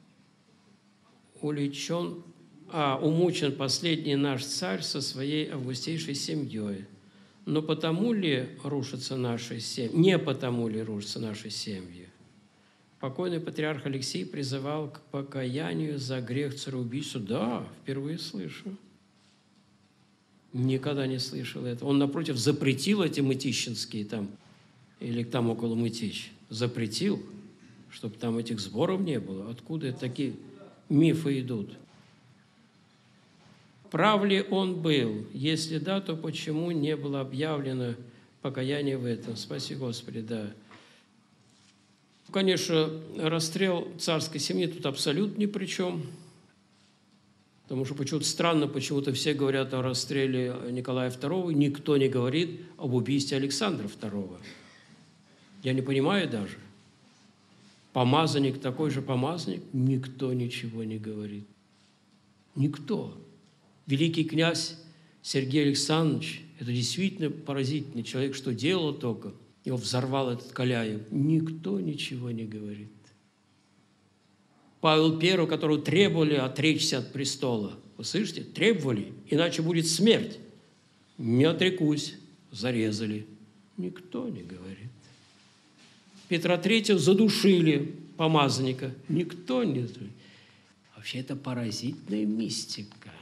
уличен, а, умучен последний наш царь со своей августейшей семьей. Но потому ли рушатся наши семьи? Не потому ли рушатся наши семьи? Покойный патриарх Алексий призывал к покаянию за грех цареубийства. Да, впервые слышу. Никогда не слышал этого. Он, напротив, запретил эти мытищинские там, или там около Мытищ. Запретил, чтобы там этих сборов не было. Откуда такие мифы идут? Прав ли он был? Если да, то почему не было объявлено покаяние в этом? Спаси Господи, да. Конечно, расстрел царской семьи тут абсолютно ни при чем. Потому что почему-то странно, почему-то все говорят о расстреле Николая второго, никто не говорит об убийстве Александра второго. Я не понимаю даже. Помазанник, такой же помазанник, никто ничего не говорит. Никто. Великий князь Сергей Александрович, это действительно поразительный человек, что делал только. Его взорвал этот Каляев. Никто ничего не говорит. Павел Первый, которого требовали отречься от престола. Вы слышите? Требовали, иначе будет смерть. Не отрекусь. Зарезали. Никто не говорит. Петра Третьего задушили, помазанника. Никто не говорит. Вообще это поразительная мистика.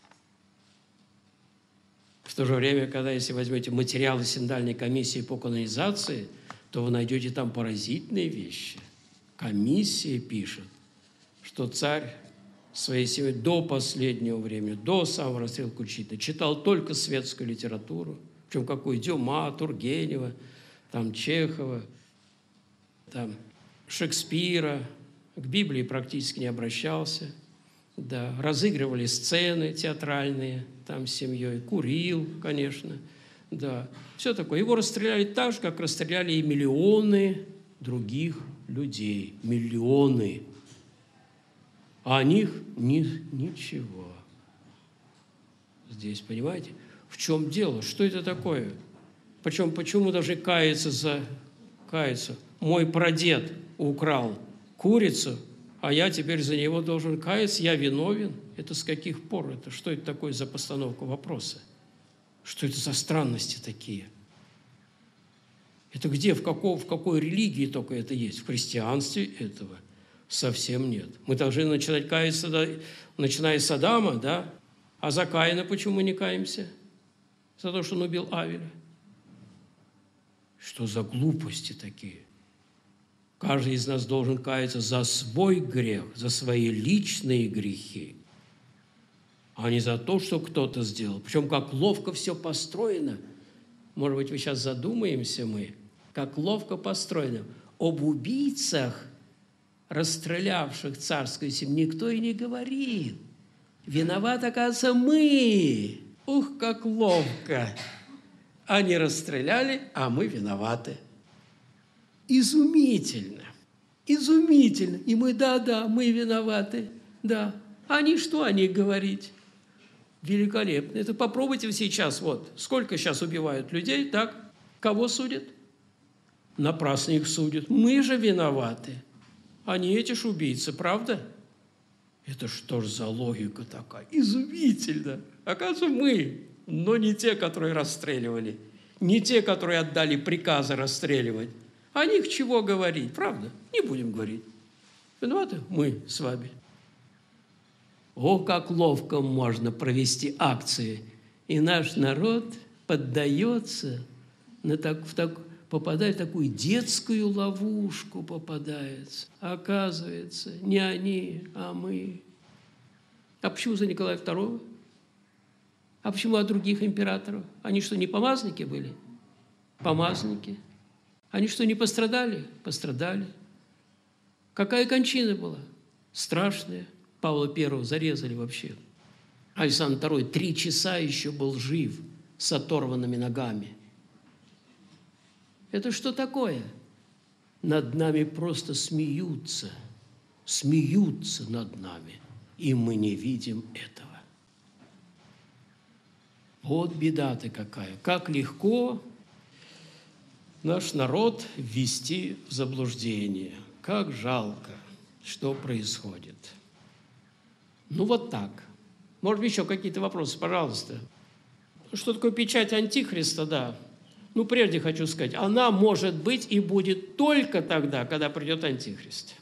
В то же время, когда, если возьмете материалы Синодальной комиссии по канонизации, то вы найдете там поразительные вещи. Комиссия пишет, что царь своей семьей до последнего времени, до самого расстрела Кучина, читал только светскую литературу, причем какую? Дюма, Тургенева, там Чехова, там Шекспира, к Библии практически не обращался, да, разыгрывали сцены театральные там с семьей, курил, конечно, да, все такое. Его расстреляли так же, как расстреляли и миллионы других людей, миллионы. а о них ни, ничего. Здесь, понимаете, в чем дело? Что это такое? Причем, почему мы должны каяться за каяться? Мой прадед украл курицу, а я теперь за него должен каяться, я виновен. Это с каких пор это? Что это такое за постановка вопроса? Что это за странности такие? Это где, в, каком, в какой религии только это есть? В христианстве этого совсем нет. Мы должны начинать каяться, да, начиная с Адама, да? А за Каина почему мы не каемся? За то, что он убил Авеля. Что за глупости такие? Каждый из нас должен каяться за свой грех, за свои личные грехи, а не за то, что кто-то сделал. Причем как ловко все построено. Может быть, вы сейчас задумаемся мы, как ловко построено. Об убийцах, расстрелявших царскую семью, никто и не говорит. Виноват, оказывается, мы. Ух, как ловко. Они расстреляли, а мы виноваты. Изумительно. Изумительно. И мы, да-да, мы виноваты. Да. Они что о них говорить? Великолепно. Это попробуйте сейчас. Вот. Сколько сейчас убивают людей, так? Кого судят? Напрасно их судят. Мы же виноваты. А не эти ж убийцы, правда? Это что ж за логика такая? Изумительно. Оказывается, мы, но не те, которые расстреливали, не те, которые отдали приказы расстреливать. О них чего говорить, правда? Не будем говорить. Виноваты мы с вами. О, как ловко можно провести акции. И наш народ поддается, на так, в так, попадает в такую детскую ловушку, попадается. Оказывается, не они, а мы. А почему за Николая второго? А почему от других императоров? Они что, не помазники были? Помазники. Они что, не пострадали? Пострадали. Какая кончина была? Страшная. Павла Первого зарезали вообще. Александр Второй три часа еще был жив с оторванными ногами. Это что такое? Над нами просто смеются. Смеются над нами. И мы не видим этого. Вот беда-то какая. Как легко наш народ ввести в заблуждение. Как жалко, что происходит. Ну, вот так. Может быть, еще какие-то вопросы, пожалуйста. Что такое печать Антихриста, да. Ну, прежде хочу сказать, она может быть и будет только тогда, когда придет Антихрист.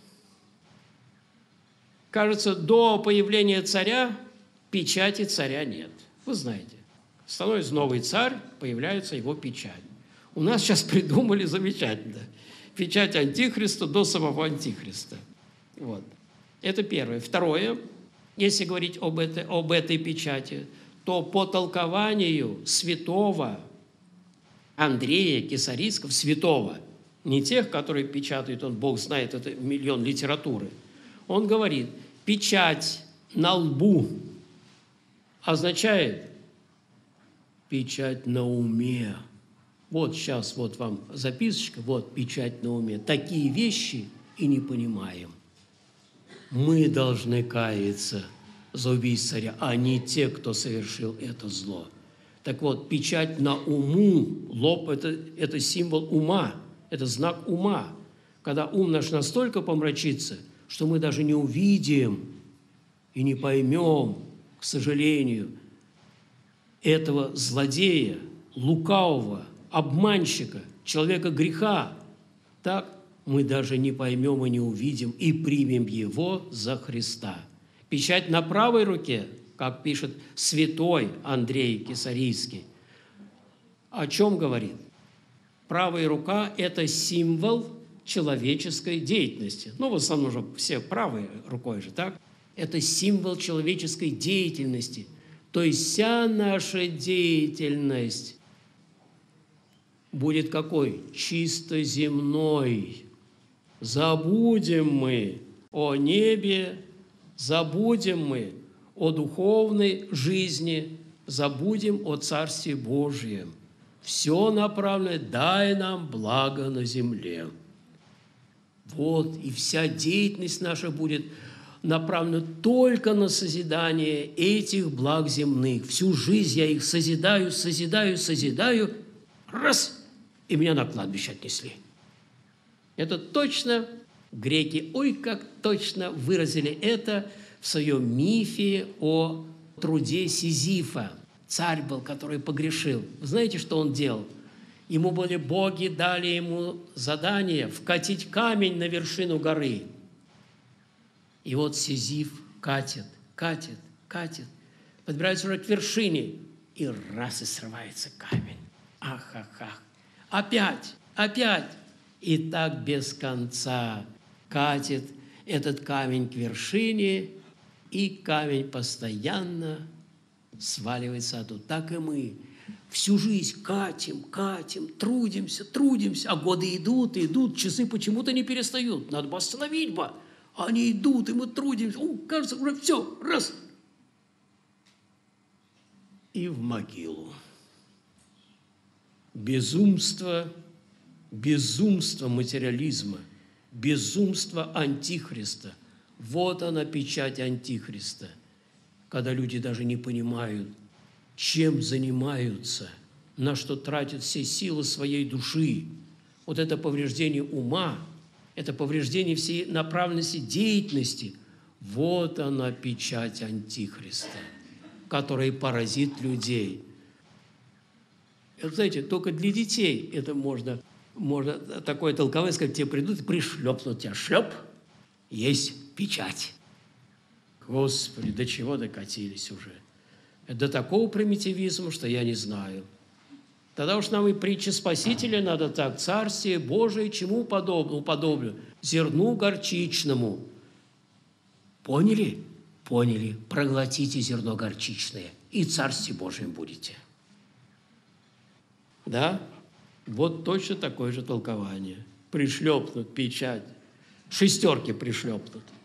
Кажется, до появления царя печати царя нет. Вы знаете, становится новый царь, появляется его печать. У нас сейчас придумали замечательно. Печать Антихриста до самого Антихриста. Вот. Это первое. Второе. Если говорить об этой, об этой печати, то по толкованию святого Андрея Кесарийского, святого, не тех, которые печатают, он, Бог знает, это миллион литературы, он говорит, печать на лбу означает печать на уме. Вот сейчас вот вам записочка, вот печать на уме. Такие вещи и не понимаем. Мы должны каяться за убийство царя, а не те, кто совершил это зло. Так вот, печать на уму, лоб – это, это символ ума, это знак ума. Когда ум наш настолько помрачится, что мы даже не увидим и не поймем, к сожалению, этого злодея, лукавого, обманщика, человека греха, так мы даже не поймем и не увидим и примем его за Христа. Печать на правой руке, как пишет святой Андрей Кесарийский, о чем говорит? Правая рука – это символ человеческой деятельности. Ну, в основном же все правой рукой же, так? Это символ человеческой деятельности. То есть вся наша деятельность будет какой? Чисто земной. Забудем мы о небе, забудем мы о духовной жизни, забудем о Царстве Божьем. Все направлено, дай нам благо на земле. Вот, и вся деятельность наша будет направлено только на созидание этих благ земных. Всю жизнь я их созидаю, созидаю, созидаю. Раз! И меня на кладбище отнесли. Это точно греки, ой, как точно выразили это в своем мифе о труде Сизифа. Царь был, который погрешил. Вы знаете, что он делал? Ему были боги, дали ему задание вкатить камень на вершину горы. И вот Сизиф катит, катит, катит, подбирается уже к вершине, и раз и срывается камень. Ах, ах, ах. Опять, опять. И так без конца катит этот камень к вершине, и камень постоянно сваливается оттуда. Так и мы всю жизнь катим, катим, трудимся, трудимся, а годы идут, идут, часы почему-то не перестают. Надо бы остановить бы. Они идут, и мы трудимся. О, кажется, уже все, раз. И в могилу. Безумство, безумство материализма, безумство антихриста. Вот она, печать антихриста, когда люди даже не понимают, чем занимаются, на что тратят все силы своей души. Вот это повреждение ума, это повреждение всей направленности деятельности. Вот она, печать антихриста, которая поразит людей. Это, знаете, только для детей это можно, можно такое толкование сказать, тебе придут и пришлепнут тебя. Шлеп, есть печать. Господи, до чего докатились уже? До такого примитивизма, что я не знаю. Тогда уж нам и притчи Спасителя надо так. Царствие Божие чему уподоблю? Зерну горчичному. Поняли? Поняли. Проглотите зерно горчичное, и Царствие Божием будете. Да? Вот точно такое же толкование. Пришлепнут печать. Шестерки пришлепнут.